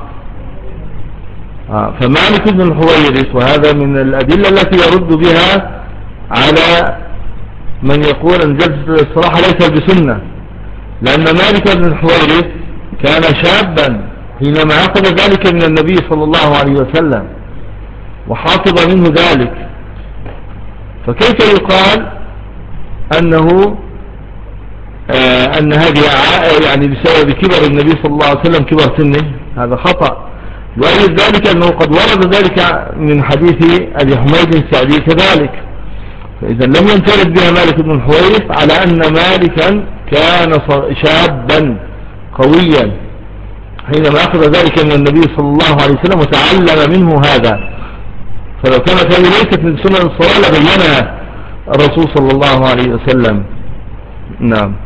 آه فمالك بن الحويرث، وهذا من الأدلة التي يرد بها على من يقول أن جلسة الاستراحة ليس بسنة، لأن مالك بن الحويرث كان شابا حينما أخذ ذلك من النبي صلى الله عليه وسلم وحافظ منه ذلك، فكيف يقال أنه آه أن هذه يعني بسبب كبر النبي صلى الله عليه وسلم، كبر سنه؟ هذا خطأ. وأيضا ذلك أنه قد ورد ذلك من حديث أبي حميد السعدي كذلك. فإذا لم ينفرد بها مالك بن الحويرث على أن مالكا كان شابا قويا حينما أخذ ذلك من النبي صلى الله عليه وسلم وتعلم منه هذا. فلو كانت هذه ليست من سنن الصلاة لبينها الرسول صلى الله عليه وسلم. نعم.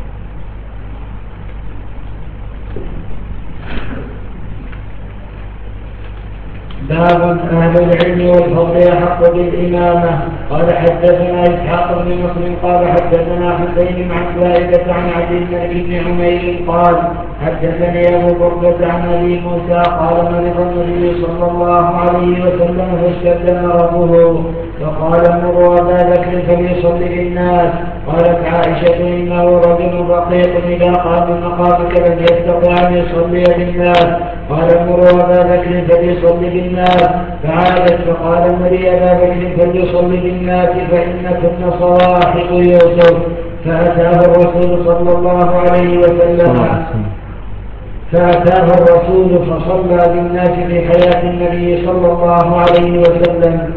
باب أهل العلم والفضل أحق بالإمامة. قال حدثنا إسحاق بن مسلم قال حدثنا حسين عن زائدة عن عبد الملك بن عمير قال حدثني أبو بردة عن أبي موسى قال مرض النبي صلى الله عليه وسلم فاشتد مرضه فقال مروا أبا بكر فليصلي بالناس. قالت عائشة إنه رجل رقيق إذا قام مقامك لم يستطع أن يصلي بالناس. قال مروا أبا بكر فليصلي بالناس. فعادت فقال مري أبا بكر فليصلي بالناس فإنكن صواحب يوسف. فأتاه الرسول صلى الله عليه وسلم فأتاه الرسول فصلى بالناس في حياة النبي صلى الله عليه وسلم.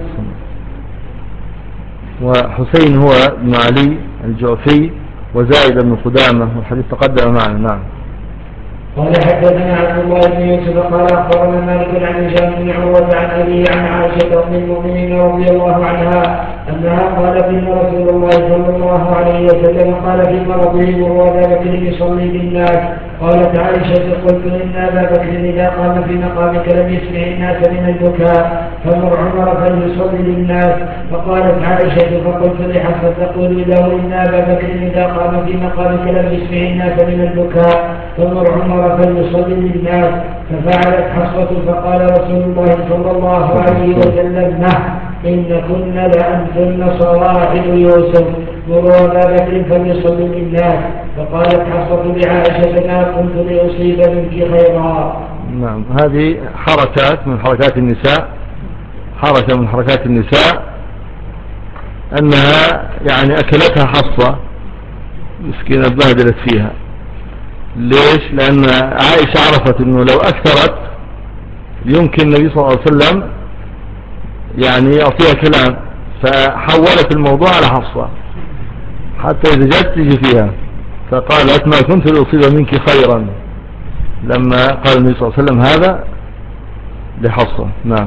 وحسين هو ابن علي الجعفي وزائد بن قدامة، والحديث تقدم معنا. نعم. قال حدثنا عبد الله بن يوسف قال أخبرنا مالك عن هشام بن عروة عن أبيه عن عائشة أم المؤمنين رضي الله عنها أنها قالت إن رسول الله صلى الله عليه وسلم قال في مرضه مروا أبا بكر يصلي بالناس. قالت عائشة قلت إن أبا بكر إذا قام في مقامك لم يسمع الناس من البكاء فمر عمر فليصلي للناس. فقالت عائشة فقلت لحفصة تقول له إن أبا بكر إذا قام في مقامك لم يسمع الناس من البكاء فمر عمر فليصلي للناس. ففعلت حفصة فقال رسول الله صلى الله عليه وسلم نه إن كن لأنتن صواحب يوسف مروا أبا بكر فليصلي للناس. فقالت حفصة لعائشة ما كنت لأصيب منك خيرا. نعم. هذه حركات من حركات النساء، حركة من حركات النساء أنها يعني أكلتها حفصة مسكينة بهدلت فيها. ليش؟ لأن عائشة عرفت أنه لو أكثرت يمكن النبي صلى الله عليه وسلم يعني يعطيها كلام، فحولت الموضوع على حفصة حتى إذا جت تجي فيها. فقالت ما كنت لأصيب منك خيرا لما قال النبي صلى الله عليه وسلم هذا لحفصة. نعم.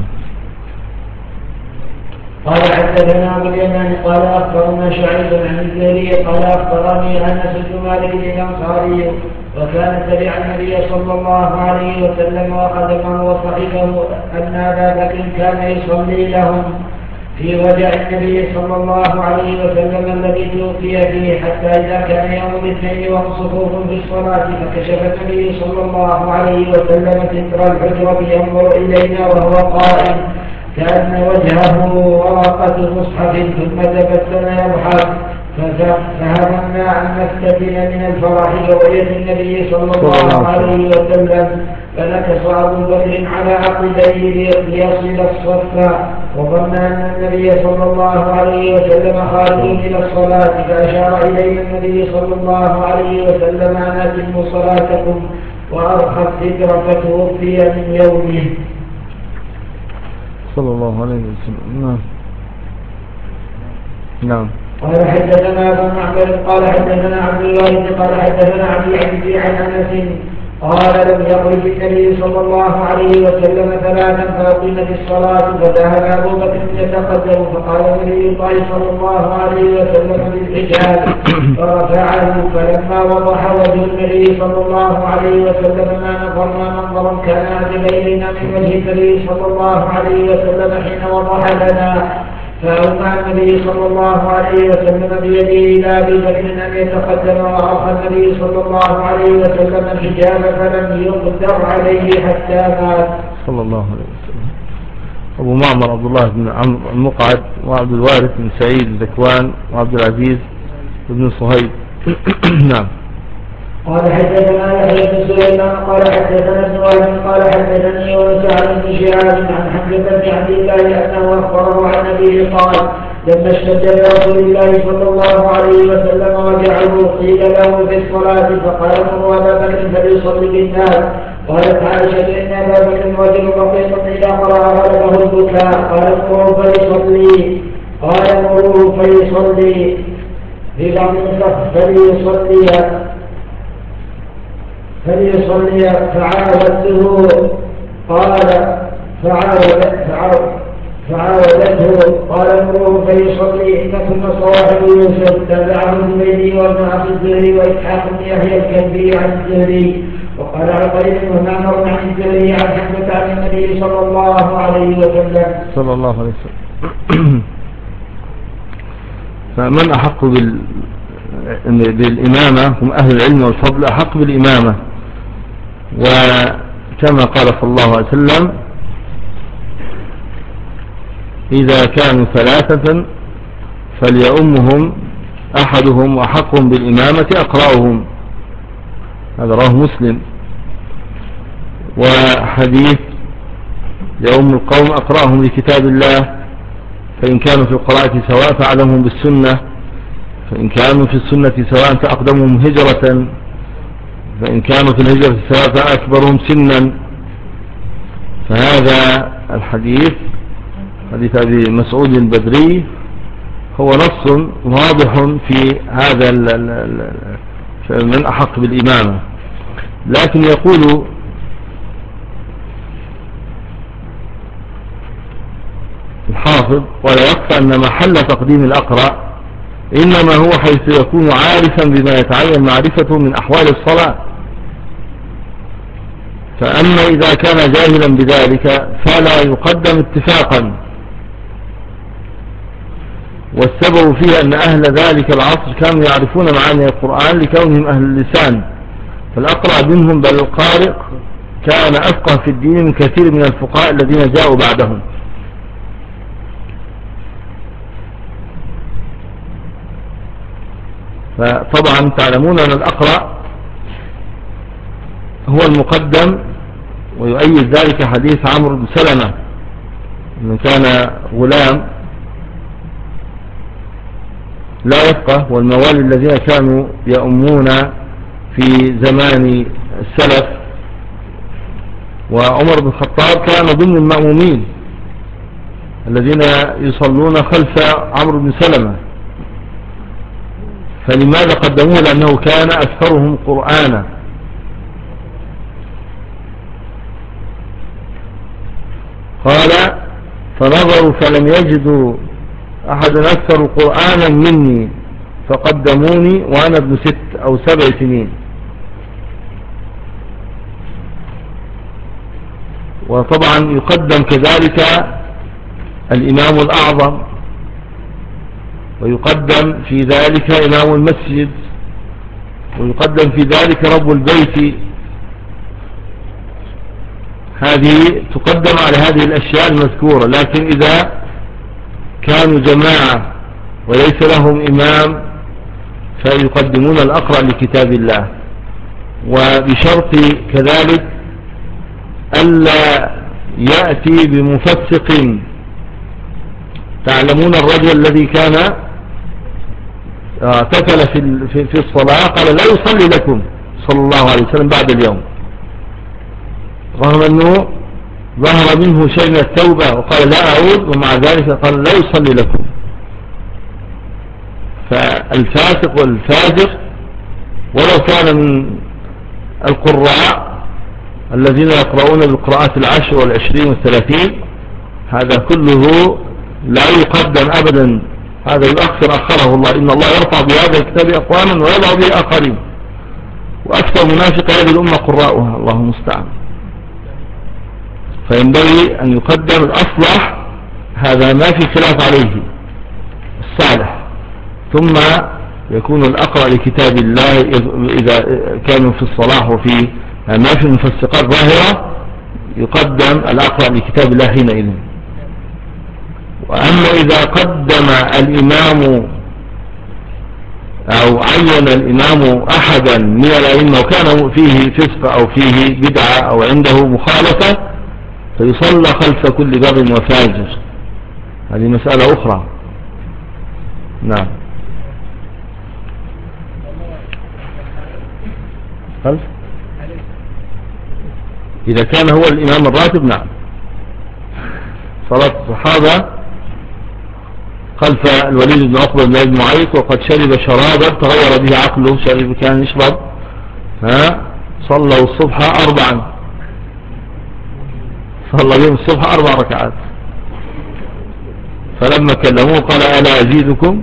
قال حدثنا ابو اليمان قال اخبرنا شعيب عن الزهري قال اخبرني انس بن مالك الانصاري وكان تبع النبي صلى الله عليه وسلم وخدمه وصحبه ان ابا بكر كان يصلي لهم في وجع النبي صلى الله عليه وسلم الذي توفي فيه حتى اذا كان يوم الاثنين وهم صفوف في الصلاه فكشف النبي صلى الله عليه وسلم ستر الحجره ينظر الينا وهو قائم كأن وجهه ورقة مصحف ثم تبسم يضحك فهمنا أن نفتتن من الفرح برؤية النبي صلى الله عليه وسلم، فنكص أبو بكر على عقبيه ليصل الصف، وظن أن النبي صلى الله عليه وسلم خارج إلى الصلاة، فأشار إليه النبي صلى الله عليه وسلم أن أتموا صلاتكم، وأرخى الذكر فتوفي من يومه صلى الله عليه وسلم. نعم نعم. قال حدثنا ابو معمر قال حدثنا عبد الوارث قال حدثنا عبد العزيز عن انس قال لم يخرج النبي صلى الله عليه وسلم ثلاثا فاقيمت الصلاه، فذهب ابو بكر يتقدم، فقال النبي الله صلى الله عليه وسلم بالحجاب فرفعه، فلما وضح وجه النبي صلى الله عليه وسلم ما نظرنا منظرا كان بغيرنا من وجه النبي صلى الله عليه وسلم حين وضح لنا، فأوقع النبي صلى الله عليه وسلم بيده إلى أبي بكر أن يتقدم، وأرخى النبي صلى الله عليه وسلم الحجاب فلم يقدر عليه حتى مات صلى الله عليه وسلم. أبو معمر عبد الله بن عمرو المقعد، وعبد الوارث بن سعيد ذكوان، وعبد العزيز بن صهيب. نعم. قال حدثنا يحيى بن سليمان قال حدثنا ابن وهب قال حدثني يونس عن ابن شهاب عن حمزة بن عبد الله انه اخبره عن ابيه قال لما اشتد برسول الله صلى الله عليه وسلم وجعه قيل له في الصلاة فقال مروا ابا بكر فليصلي بالناس. قالت عائشة ان ابا بكر رجل بسيط اذا قرأ غلبه البكاء، قال مروه فليصلي قال مروه فليصلي في بعض النسخ فليصلي فليصلي فعاودته قال فعاودته قال مروه فليصلي إن كنا صواحب يوسف تابعه الزبيدي وابن عبد الزهري وإسحاق بن يحيى الكلبي عن الزهري، وقال عقيل بن معمر عن الزهري عن حمزة عن النبي صلى الله عليه وسلم صلى الله عليه وسلم. فمن أحق بال... بالإمامة هم أهل العلم والفضل، أحق بالإمامة، وكما قال صلى الله عليه وسلم إذا كانوا ثلاثة فليؤمهم أحدهم وأحقهم بالإمامة أقرأهم. هذا رواه مسلم. وحديث يؤم القوم أقرأهم لكتاب الله، فإن كانوا في القراءة سواء فأعلمهم بالسنة، فإن كانوا في السنة سواء فأقدمهم هجرة، فإن كانوا في الهجرة سواء فأكبرهم سنا. فهذا الحديث حديث أبي مسعود البدري هو نص واضح في هذا من أحق بالإمامة. لكن يقول الحافظ ولا يخفى أن محل تقديم الأقرأ إنما هو حيث يكون عارفا بما يتعين معرفته من أحوال الصلاة. فأما إذا كان جاهلا بذلك فلا يقدم اتفاقا، والسبب فيه أن أهل ذلك العصر كانوا يعرفون معاني القرآن لكونهم أهل اللسان، فالأقرأ منهم بل القارئ كان أفقه في الدين من كثير من الفقهاء الذين جاءوا بعدهم. فطبعا تعلمون أن الأقرأ هو المقدم، ويؤيد ذلك حديث عمرو بن سلمة من كان غلام لا يفقه، والموالي الذين كانوا يؤمون في زمان السلف، وعمر بن الخطاب كان ضمن المأمومين الذين يصلون خلف عمرو بن سلمة. فلماذا قدموه؟ لأنه كان أكثرهم قرآنا. قال فنظروا فلم يجدوا أحد أكثر قرآنا مني فقدموني وأنا ابن ست أو سبع سنين. وطبعا يقدم كذلك الإمام الأعظم، ويقدم في ذلك إمام المسجد، ويقدم في ذلك رب البيت. هذه تقدم على هذه الأشياء المذكورة. لكن إذا كانوا جماعة وليس لهم إمام فيقدمون الأقرأ لكتاب الله، وبشرط كذلك ألا يأتي بمفسق. تعلمون الرجل الذي كان تفل في في الصلاة قال لا يصلي لكم صلى الله عليه وسلم بعد اليوم، رغم أنه ظهر منه شيء من التوبة وقال لا أعود، ومع ذلك قال لا يصلي لكم. فالفاسق والفاجر ولو كان من القراء الذين يقرؤون بالقراءات العشر والعشرين والثلاثين، هذا كله لا يقدم أبدا، هذا يؤخر أخره الله. إن الله يرفع بهذا الكتاب أقواما ويضع به آخرين، وأكثر منافق هذه الأمة قراءها، الله المستعان. فينبغي أن يقدم الأصلح، هذا ما في خلاف عليه، الصالح، ثم يكون الأقرأ لكتاب الله إذا كانوا في الصلاح وفي ما في المفسقات ظاهرة، يقدم الأقرأ لكتاب الله حينئذ. وأما إذا قدم الإمام أو عين الإمام أحدا من الأئمة وكان فيه فسق أو فيه بدعة أو عنده مخالفة، فيصلى خلف كل بر وفاجر، هذه مسألة أخرى. نعم. خلف إذا كان هو الإمام الراتب، نعم، صلاة الصحابة خلف الوليد بن عقبة بن أبي معيط وقد شرب شرابا تغير به عقله، شرب كان يشرب، ها، صلوا الصبح أربعا، صلى بهم الصبح أربع ركعات، فلما كلموه قال ألا أزيدكم؟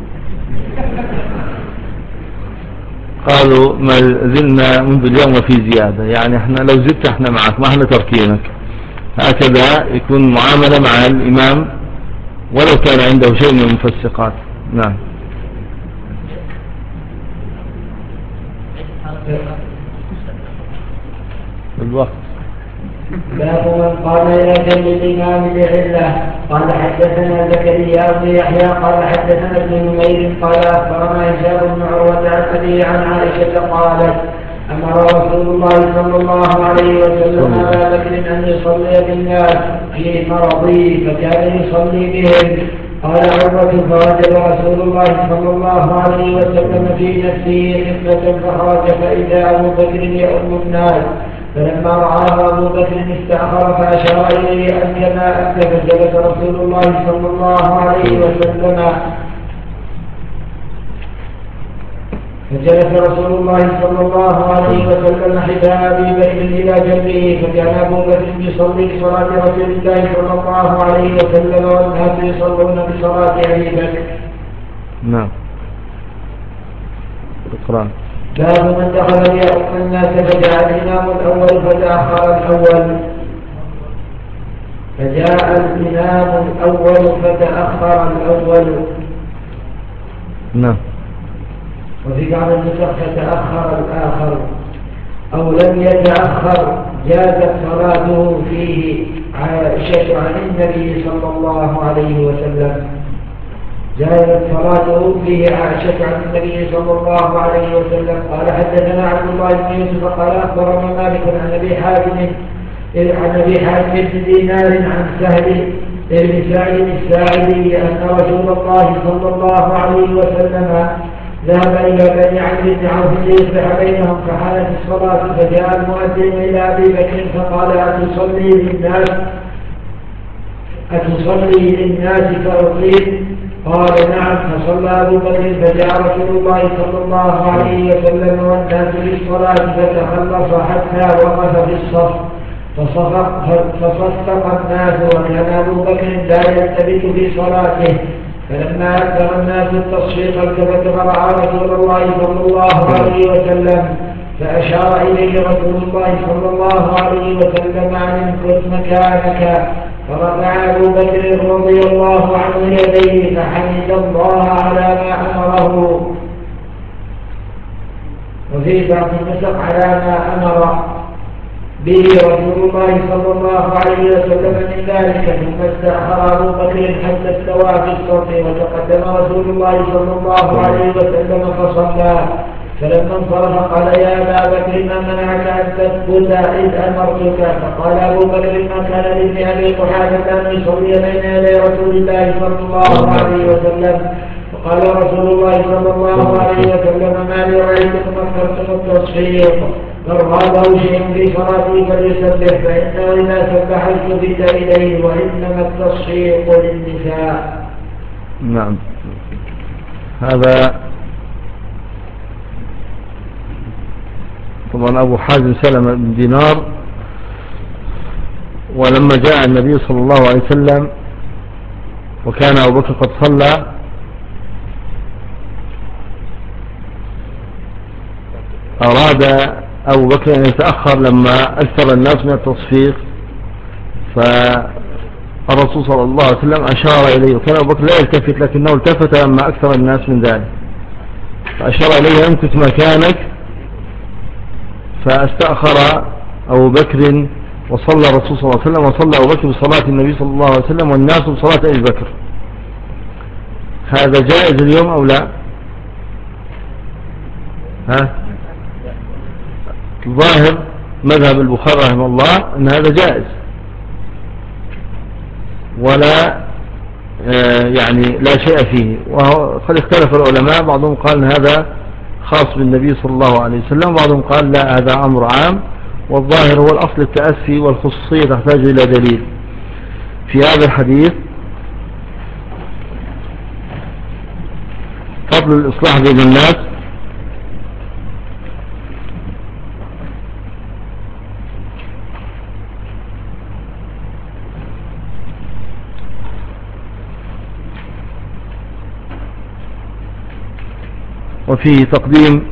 قالوا ما زلنا منذ اليوم وفي زيادة، يعني احنا لو زدت احنا معك، ما احنا تركينك. هكذا يكون معاملة مع الإمام ولو كان عنده شيء من المفسقات. نعم. الوقت. باب من قال إلى جنب الإمام بعلة. قال حدثنا زكريا بن يحيى قال حدثنا ابن نمير قال أخبرنا هشام بن عروة عن أبيه عن عائشة قالت أمر رسول الله صلى الله عليه وسلم أبا بكر أن يصلي بالناس في مرضي فكان يصلي بهم. قال عروة فوجب رسول الله صلى الله عليه وسلم في نفسه خفة فخرج فإذا أبو بكر يؤم الناس، فلما رآه أبو بكر استأخر فأشار إليه أن كما أنت، فجلس رسول الله صلى الله عليه وسلم فجلس رسول الله صلى الله عليه وسلم حذاء أبي بكر إلى جنبه، فكان أبو بكر يصلي بصلاة رسول الله صلى الله عليه وسلم والناس يصلون بصلاة أبي بكر. نعم. اقرأ. باب من دخل ليؤم الناس فجاء الإمام الأول فتأخر الأول فجاء الإمام الأول فتأخر الأول نعم. وفي بعض النسخ فتأخر الآخر أو لم يتأخر جازت صلاته فيه عائشة عن النبي صلى الله عليه وسلم جازت صلاته فيه عائشة عن النبي صلى الله عليه وسلم. قال حدثنا عبد الله بن يوسف قال أخبرنا مالك عن أبي حاتم عن أبي حاتم بن دينار عن سهل بن سعيد الساعدي أن رسول الله صلى الله عليه وسلم ذهب إلى بني عمرو بن عوف ليصلح بينهم، فحالت الصلاة فجاء المؤذن إلى أبي بكر فقال أتصلي للناس أتصلي للناس فأقيم؟ قال نعم. فصلى أبو بكر فجاء رسول الله صلى الله عليه وسلم والناس للصلاة فتخلص حتى وقف في الصف فصفق الناس، وكان أبو بكر لا يلتفت في صلاته. فلما أكثر الناس التصفيق التفت فرأى رسول الله صلى الله عليه وسلم فأشار إليه رسول الله صلى الله عليه وسلم أن امكث مكانك، فرفع أبو بكر رضي الله عنه يديه فحمد الله على ما أمره، وفي بعض النسخ على ما أمر به رسول الله صلى الله عليه وسلم من ذلك، ثم استأخر أبو بكر حتى استوى في الصف، وتقدم رسول الله صلى الله عليه وسلم فصلى. فلما انصرف قال يا أبا بكر ما منعك أن تثبت إذ أمرتك؟ فقال أبو بكر ما كان لابن أبي قحافة أن يصلي بين يدي رسول الله صلى الله عليه وسلم. فقال رسول الله صلى الله عليه وسلم ما لي رأيتكم أكثرتم التصفيق، من رابه شيء في صلاته فليسبح، فإنه إذا سبح التفت إليه، وإنما التصفيق للنساء. نعم. هذا طبعا أبو حازم سلمة بن دينار، ولما جاء النبي صلى الله عليه وسلم وكان أبو بكر قد صلى، أراد أبو بكر أن يتأخر لما أكثر الناس من التصفيق، فالرسول صلى الله عليه وسلم أشار إليه، وكان أبو بكر لا يلتفت لكنه التفت لما أكثر الناس من ذلك، فأشار إليه أمكث مكانك، فاستأخر أبو بكر وصلى الرسول صلى الله عليه وسلم، وصلى أبو بكر بصلاة النبي صلى الله عليه وسلم والناس بصلاة أبي بكر. هذا جائز اليوم أو لا؟ ها؟ ظاهر مذهب البخاري رحمه الله أن هذا جائز، ولا يعني لا شيء فيه. وقد اختلف العلماء، بعضهم قال أن هذا خاص بالنبي صلى الله عليه وسلم، وبعضهم قال لا هذا أمر عام، والظاهر هو الأصل التأسي، والخصوصية تحتاج إلى دليل. في هذا الحديث فضل الإصلاح بين الناس، وفيه تقديم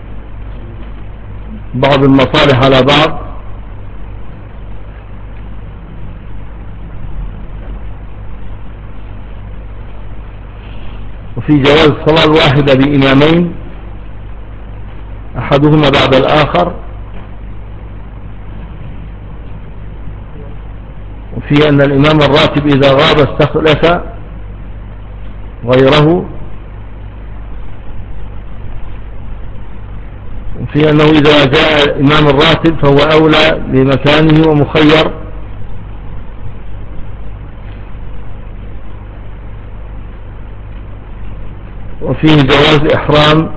بعض المصالح على بعض، وفي جواز الصلاة الواحدة بإمامين أحدهما بعد الآخر، وفي أن الإمام الراتب إذا غاب استخلف غيره، وفي أنه إذا جاء الإمام الراتب فهو أولى بمكانه ومخير، وفيه جواز إحرام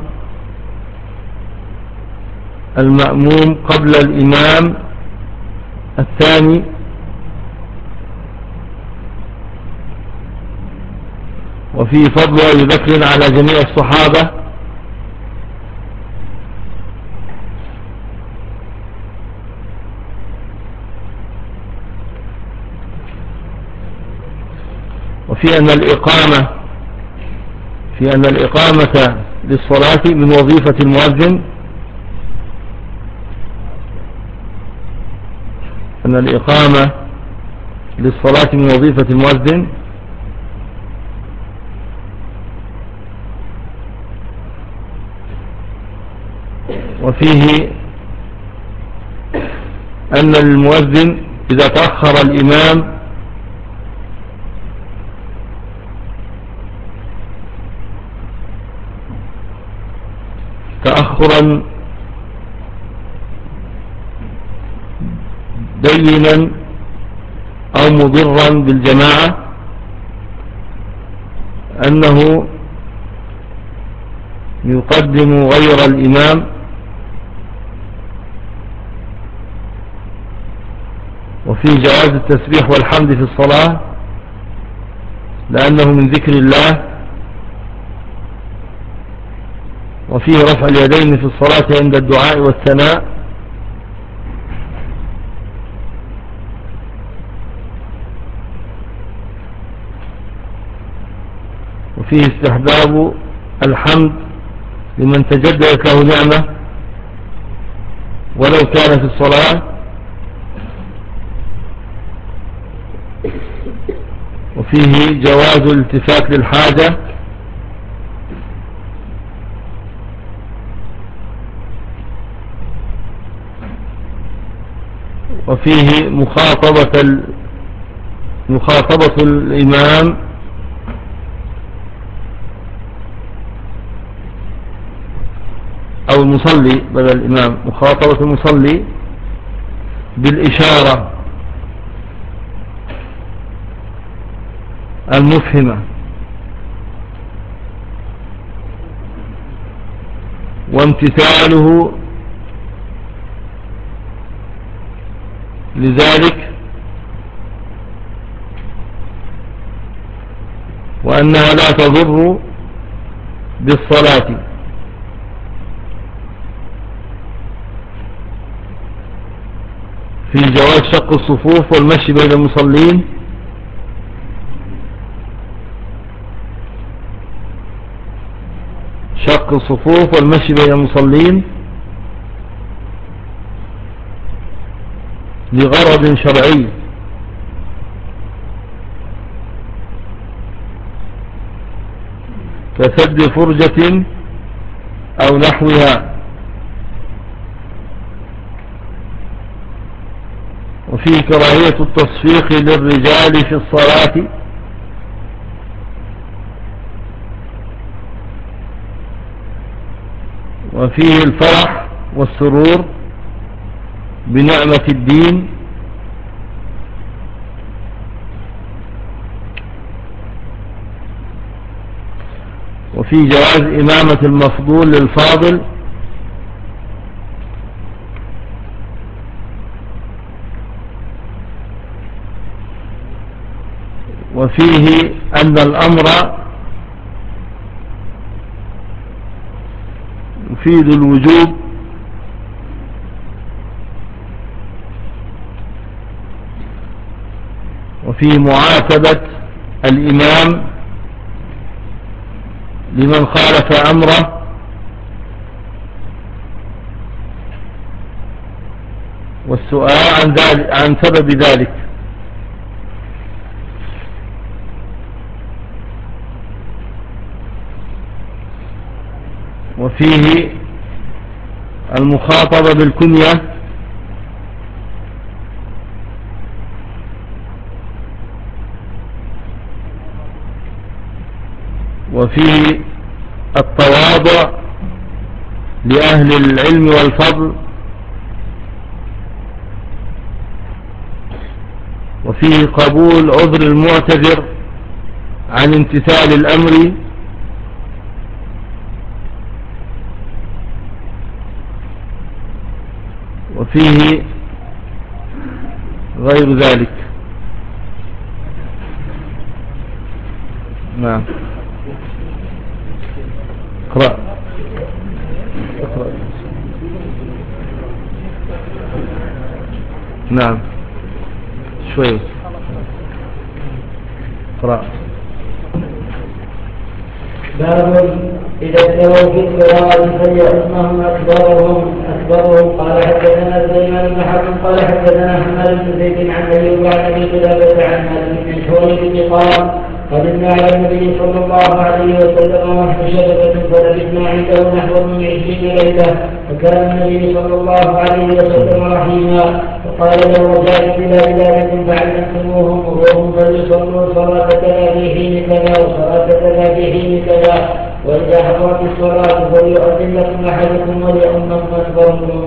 المأموم قبل الإمام الثاني، وفيه فضل أبي بكر على جميع الصحابة، وفي أن الإقامة في أن الإقامة للصلاة من وظيفة المؤذن أن الإقامة للصلاة من وظيفة المؤذن وفيه أن المؤذن إذا تأخر الإمام تأخرا بينا أو مضرا بالجماعة أنه يقدم غير الإمام، وفي جواز التسبيح والحمد في الصلاة لأنه من ذكر الله، وفيه رفع اليدين في الصلاة عند الدعاء والثناء، وفيه استحباب الحمد لمن تجددت له نعمة ولو كان في الصلاة، وفيه جواز الالتفات للحاجة، وفيه مخاطبة ال... مخاطبة الإمام أو المصلي بدل الإمام، مخاطبة المصلي بالإشارة المفهمة، وامتثاله لذلك، وأنها لا تضر بالصلاة. في جواز شق الصفوف والمشي بين المصلين، شق الصفوف والمشي بين المصلين لغرض شرعي، كسد فرجة أو نحوها. وفيه كراهية التصفيق للرجال في الصلاة، وفيه الفرح والسرور بنعمة الدين، وفي جواز إمامة المفضول للفاضل، وفيه أن الأمر يفيد الوجوب، وفي معاتبة الإمام لمن خالف أمره، والسؤال عن, عن سبب ذلك. وفيه المخاطبة بالكنية، وفيه التواضع لأهل العلم والفضل، وفيه قبول عذر المعتذر عن امتثال الأمر، وفيه غير ذلك. نعم. اقرأ اقرأ. نعم شوي اقرأ. باب إذا استووا في القراءة فليؤمهم أكبرهم أكبرهم. قال حدثنا سليمان بن حرب قال حدثنا حماد بن زيد عن أيوب عن أبي قلابة عن مالك بن حويرث قال قدمنا على النبي صلى الله عليه وسلم ونحن شبابة فلبثنا عنده نحو من عشرين ليلة، فكان النبي صلى الله عليه وسلم رحيما، فقال له جاءت إلى بلادكم فعلمتموهم وهم فليصلوا صلاة كذا في حين كذا وصلاة كذا في حين كذا، وإذا حضرت الصلاة فليؤذن لكم أحدكم وليؤمكم أكبركم.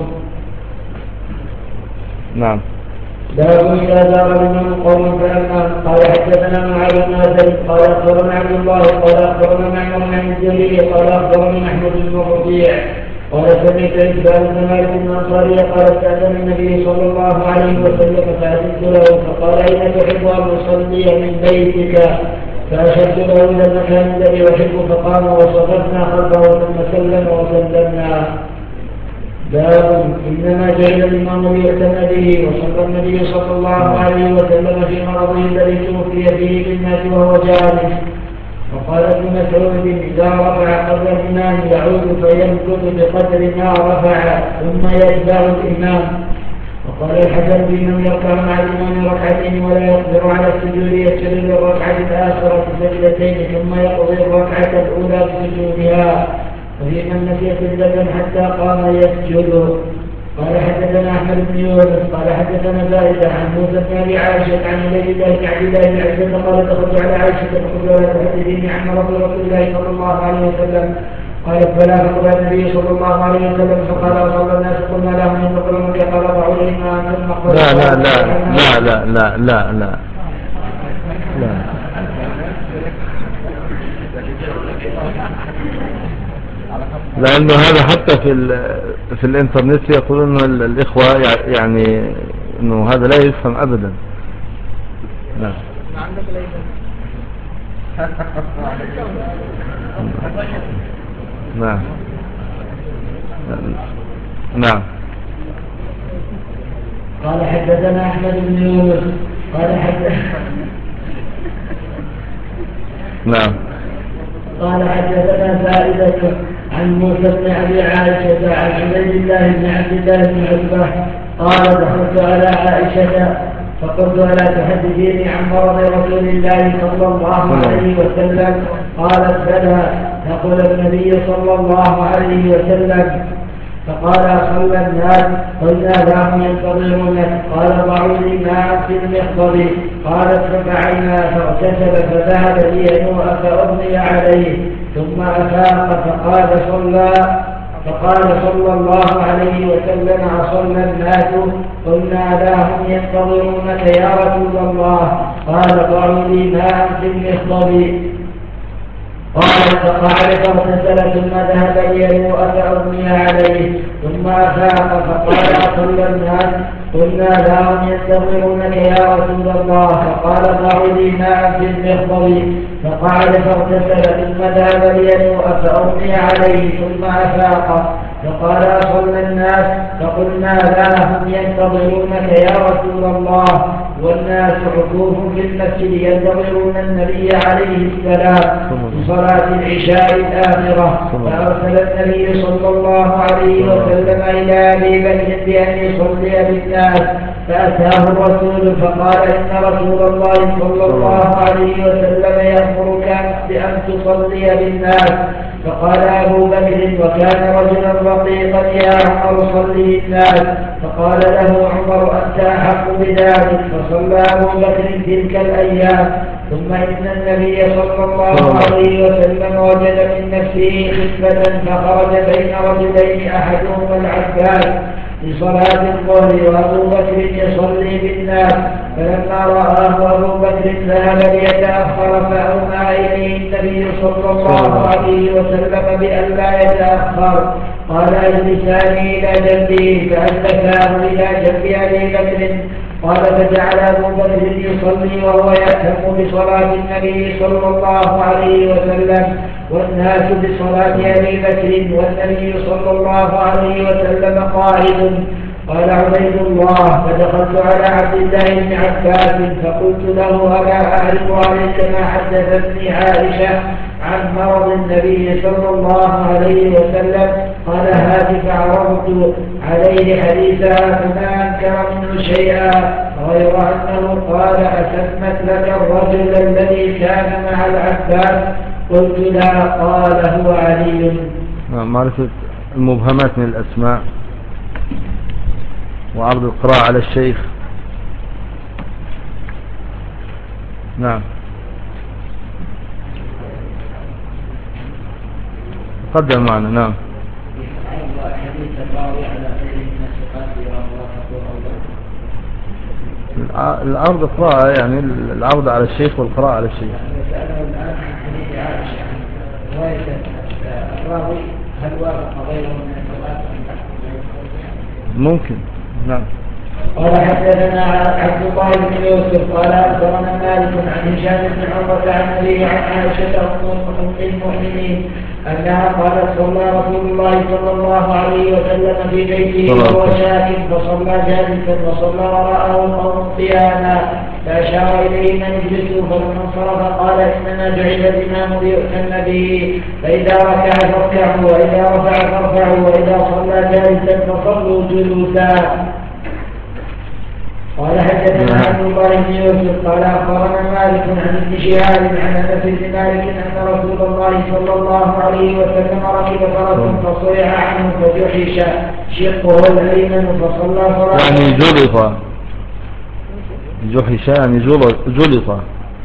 نعم. باب إذا زار الإمام قوم فأمام. قال حدثنا معاذ بن أسد قال أخبرنا عبد الله قال أخبرنا معمر عن الجليل قال أخبرني محمود بن الربيع قال سمعت إسماعيل بن مالك الأنصاري قال استأذن النبي صلى الله عليه وسلم فأذنت له فقال أين تحب أن أصلي من بيتك؟ فأشرت له إلى المكان الذي أحب فقام وصففنا خلفه ثم سلم وسلمنا. باب إنما جعل الإمام ليؤتم به. وصلى النبي صلى الله عليه وسلم في مرضه الذي توفي فيه بالناس وهو جالس. وقال ابن مسعود إذا رفع قبل الإمام يعود فيمكث بقدر ما رفع ثم يتبع الإمام. وقال الحسن في من يركع مع الإمام ركعتين ولا يقدر على السجود يسجد للركعة الآخرة سجدتين ثم يقضي الركعة الأولى بسجودها، وفي من نسي سجدة حتى قام يسجد. قال حدثنا احمد بن يونس قال حدثنا زائدة عن موسى بن ابي عائشة عن عبيد الله بن عبد الله بن عزة قال دخلت على عائشة فقلت ولا تحدثيني عن مرض رسول الله صلى الله عليه وسلم. قالت فلا فقال النبي صلى الله عليه وسلم فقال صلى الناس قلنا لهم ان قلنك قال ضعوا اليما ثم اخبر. لا لا لا لا لا لا لا لا لأنه هذا حتى في في الإنترنت يقولون الإخوة يعني إنه هذا لا يفهم أبدا. نعم نعم نعم. قال حدثنا أحمد بن يونس قال حدثنا نعم قال حدثنا زائدة عن موسى بن أبي عائشة عن عبيد الله بن عبد الله بن عتبة قال دخلت على عائشة فقلت ألا تحدثيني عن مرض رسول الله صلى الله عليه وسلم. قالت بلى. فقال النبي صلى الله عليه وسلم فقال صلى الناس قلنا لهم ينتظرونك. قال ضعوا لي ماء في المخضر. قالت ففعلنا فاغتسل فذهب لينوء فأغمي عليه ثم أفاق فقال صلى فقال صلى الله عليه وسلم أصلى الناس. قلنا لا هم ينتظرونك يا رسول الله. قال ضعوا لي ماء في المخضر. قال فقال فاغتسل ثم ذهب لينوء فأغمي عليه ثم أفاق فقال أصلى الناس. قلنا لا هم ينتظرونك يا رسول الله. فقال ضعوا لي ماء في المخضر. فقال فاغتسل ثم ذهب لينوء فأغمي عليه ثم أفاق فقال أصلى الناس. فقلنا لا هم ينتظرونك يا رسول الله والناس عكوف في المسجد ينتظرون النبي عليه السلام في صلاة العشاء الآخرة. فأرسل النبي صلى الله عليه وسلم إلى أبي بكر بأن يصلي بالناس. فأتاه الرسول فقال إن رسول الله صلى الله عليه وسلم يأمرك بأن تصلي بالناس. فقال أبو بكر وكان رجلا رقيقا يا عمر صلي بالناس. فقال له عمر أنت أحق بذلك. فصلى أبو بكر تلك الأيام. ثم إن النبي صلى الله عليه وسلم وجد من نفسه خفة فخرج بين رجلين أحدهما العباس لصلاة الظهر وأبو بكر يصلي بالناس. فلما رآه أبو بكر ذهب ليتأخر فأومى إليه النبي صلى الله عليه وسلم بأن لا يتأخر. قال اجلساني إلى جنبه فأجلساه إلى جنب أبي بكر. قال فجعل أبو بكر يصلي وهو يأتم بصلاة النبي صلى الله عليه وسلم والناس بصلاة أبي بكر والنبي صلى الله عليه وسلم قائد. قال عبيد الله فدخلت على عبد الله بن عباس فقلت له ألا أعرف عليك ما حدثتني عائشة عن مرض النبي صلى الله عليه وسلم. قال هذه فعرضت عليه حديثها فما أنكر منه شيئا غير أنه قال أسمت لك الرجل الذي كان مع العباس. قلت لا. قال هو علي. معرفة المبهمات من الأسماء وعرض القراءة على الشيخ. نعم قدم معنا. نعم العرض قراءة يعني العرض على الشيخ والقراءة على الشيخ. ممكن. نعم. قال حدثنا عبد الله بن يوسف قال أخبرنا مالك عن هشام بن عروة عن أبيه عن عائشة أم المؤمنين أنها قالت صلى رسول الله صلى الله عليه وسلم في بيته وهو شاك فصلى جالسا وصلى وراءه قوم قياما فأشار إليهم أن اجلسوا فلما انصرف قال إنما جعل الإمام ليؤتم به فإذا ركع فاركعوا وإذا رفع فارفعوا وإذا صلى جالسا فصلوا جلوسا. قال حدثنا عبد الله بن يوسف قال أخبرنا مالك عن ابن شهاب عن أنس بن مالك أن رسول الله صلى الله عليه وسلم ركب فرسا فصرع عنه فجحش شقه الأيمن فصلى صلاة يعني جلط جحش يعني جلط.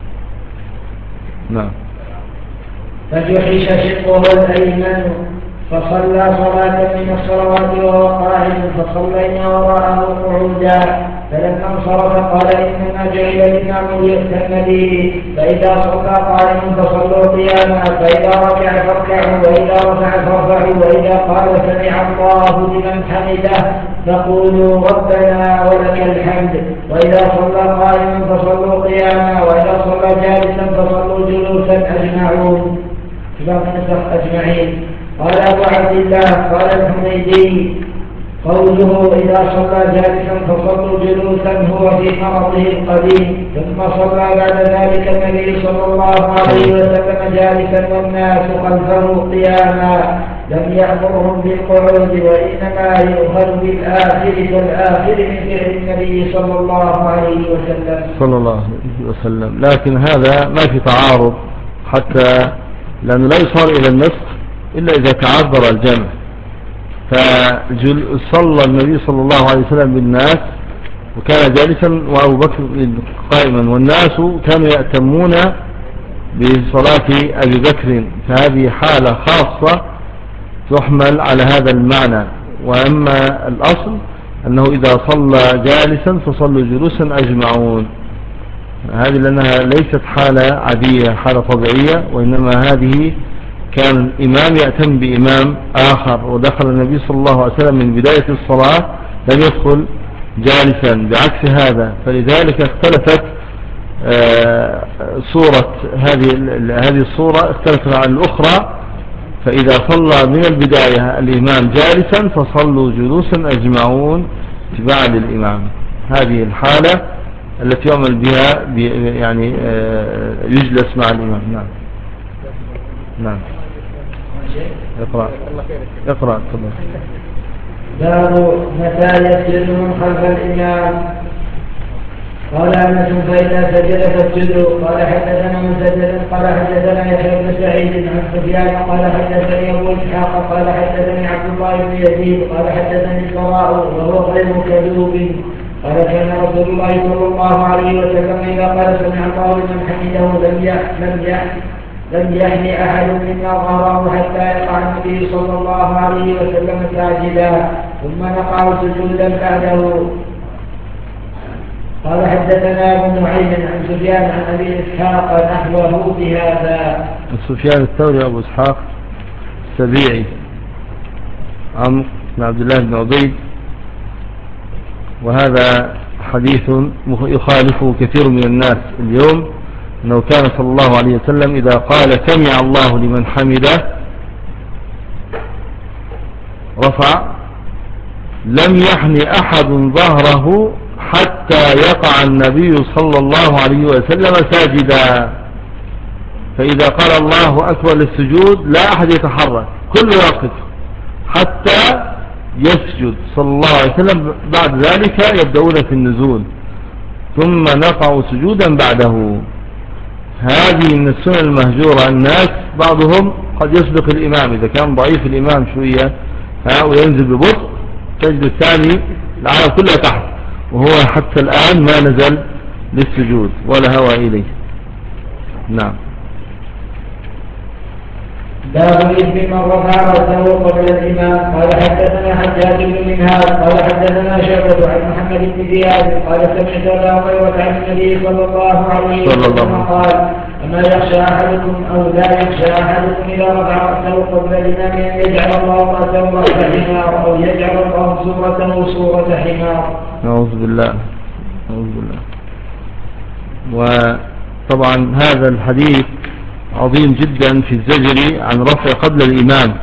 نعم. فجحش شقه الأيمن فصلى صلاة من الصلوات وهو قاعد فصلينا وراءه قعودا فلما انصرف قال إنما جعل الإمام ليؤتم به فإذا صلى قائما فصلوا قياما فإذا ركع فاركعوا وإذا رفع فارفعوا وإذا قال سمع الله لمن حمده فقولوا ربنا ولك الحمد وإذا صلى قائما فصلوا قياما وإذا صلى جالسا فصلوا جلوسا أجمعون أجمعين. قال أبو عبد الله قال الحميدي قوله إذا صلى جالسا فصلوا جلوسا هو في مرضه القديم ثم صلى بعد ذلك النبي صلى الله عليه وسلم جالسا والناس خلفه قياما لم يأمرهم بالقعود وإنما يؤخذ بالآخر كالآخر من فعل النبي صلى الله عليه وسلم صلى الله عليه وسلم. لكن هذا ما في تعارض حتى لأنه لا يصار إلى النصف إلا إذا تعذر الجمع. فصلى النبي صلى الله عليه وسلم بالناس وكان جالسا وأبو بكر قائما والناس كانوا يأتمون بصلاة أبي بكر فهذه حالة خاصة تحمل على هذا المعنى. وأما الأصل أنه إذا صلى جالسا فصلوا جلوسا أجمعون. هذه لأنها ليست حالة عادية حالة طبيعية وإنما هذه كان الإمام يأتم بإمام آخر ودخل النبي صلى الله عليه وسلم من بداية الصلاة لم يدخل جالسا بعكس هذا. فلذلك اختلفت صورة هذه هذه الصورة اختلفت عن الأخرى. فإذا صلى من البداية الإمام جالسا فصلوا جلوسا أجمعون اتباعا للإمام. هذه الحالة التي يعمل بها يعني يجلس مع الإمام. نعم نعم. اقرأ اقرأ تفضل. باب متى يسجد من خلف الإمام. قال أنس فإذا سجد فاسجدوا. قال حدثنا مسدد قال حدثنا يحيى بن سعيد عن سفيان قال حدثني أبو إسحاق قال حدثني عبد الله بن يزيد قال حدثني البراء وهو غير كذوب قال كان رسول الله صلى الله عليه وسلم إذا قال سمع الله لمن حمده لم يحن لم يحن أحد منا ظهره حتى يقع النبي صلى الله عليه وسلم ساجدا ثم نقع سجودا بعده. قال حدثنا ابن نعيم عن سفيان عن أبي إسحاق نحوه بهذا. سفيان الثوري أبو إسحاق السبيعي عمرو بن عبد الله بن عبيد. وهذا حديث يخالفه كثير من الناس اليوم أنه كان صلى الله عليه وسلم إذا قال سمع الله لمن حمده رفع لم يحن أحد ظهره حتى يقع النبي صلى الله عليه وسلم ساجدا. فإذا قال الله أكبر للسجود لا أحد يتحرك كل واقف حتى يسجد صلى الله عليه وسلم. بعد ذلك يبدأون في النزول ثم نقع سجودا بعده. هذه من السنة المهجورة. الناس بعضهم قد يسبق الإمام إذا كان ضعيف الإمام شوية وينزل ببطء تجد الثاني العالم كلها تحت وهو حتى الآن ما نزل للسجود ولا هوى إليه. نعم. باب إثم من رفع رأسه قبل الإمام. قال حدثنا حجاج بن منهار قال حدثنا شعبة عن محمد بن زياد قال سمعت أبا هريرة عن النبي صلى الله عليه وسلم قال أما يخشى أحدكم أو لا يخشى أحدكم إذا رفع رأسه قبل الإمام أن يجعل الله رأسه رأس حمار أو يجعل الله صورته صورة حمار. نعوذ بالله نعوذ بالله. وطبعا هذا الحديث عظيم جدا في الزجر عن رفع قبل الإمام.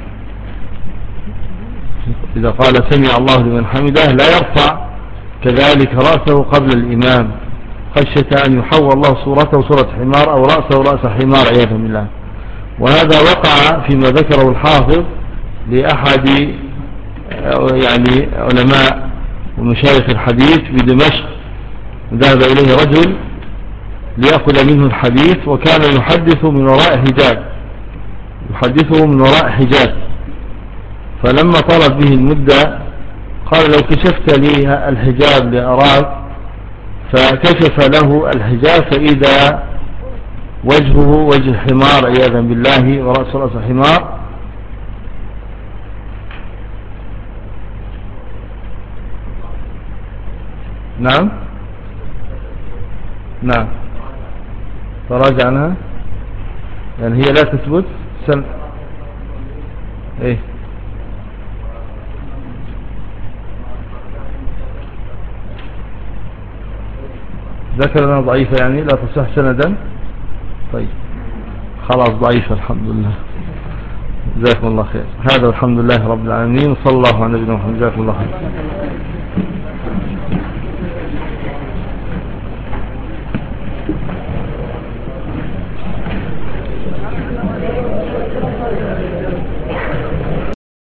إذا قال سمع الله لمن حمده لا يرفع كذلك رأسه قبل الإمام خشية أن يحول الله صورته صورة حمار أو رأسه رأس حمار عياذا بالله. وهذا وقع فيما ذكره الحافظ لأحد يعني علماء ومشايخ الحديث بدمشق ذهب إليه رجل ليأخذ منه الحديث، وكان يحدث من وراء حجاب، يحدثه من وراء حجاب. فلما طلب به المدة قال لو كشفت لي الحجاب لأراك، فكشف له الحجاب فإذا وجهه وجه حمار عياذا بالله، ورأس رأس حمار. نعم نعم تراجع عنها، يعني هي لا تثبت سن... ايه ذكر انها ضعيفة يعني لا تصح سندا. طيب خلاص ضعيفة الحمد لله، جزاكم الله خير. هذا الحمد لله رب العالمين، وصلى الله على نبينا محمد، جزاكم الله خير.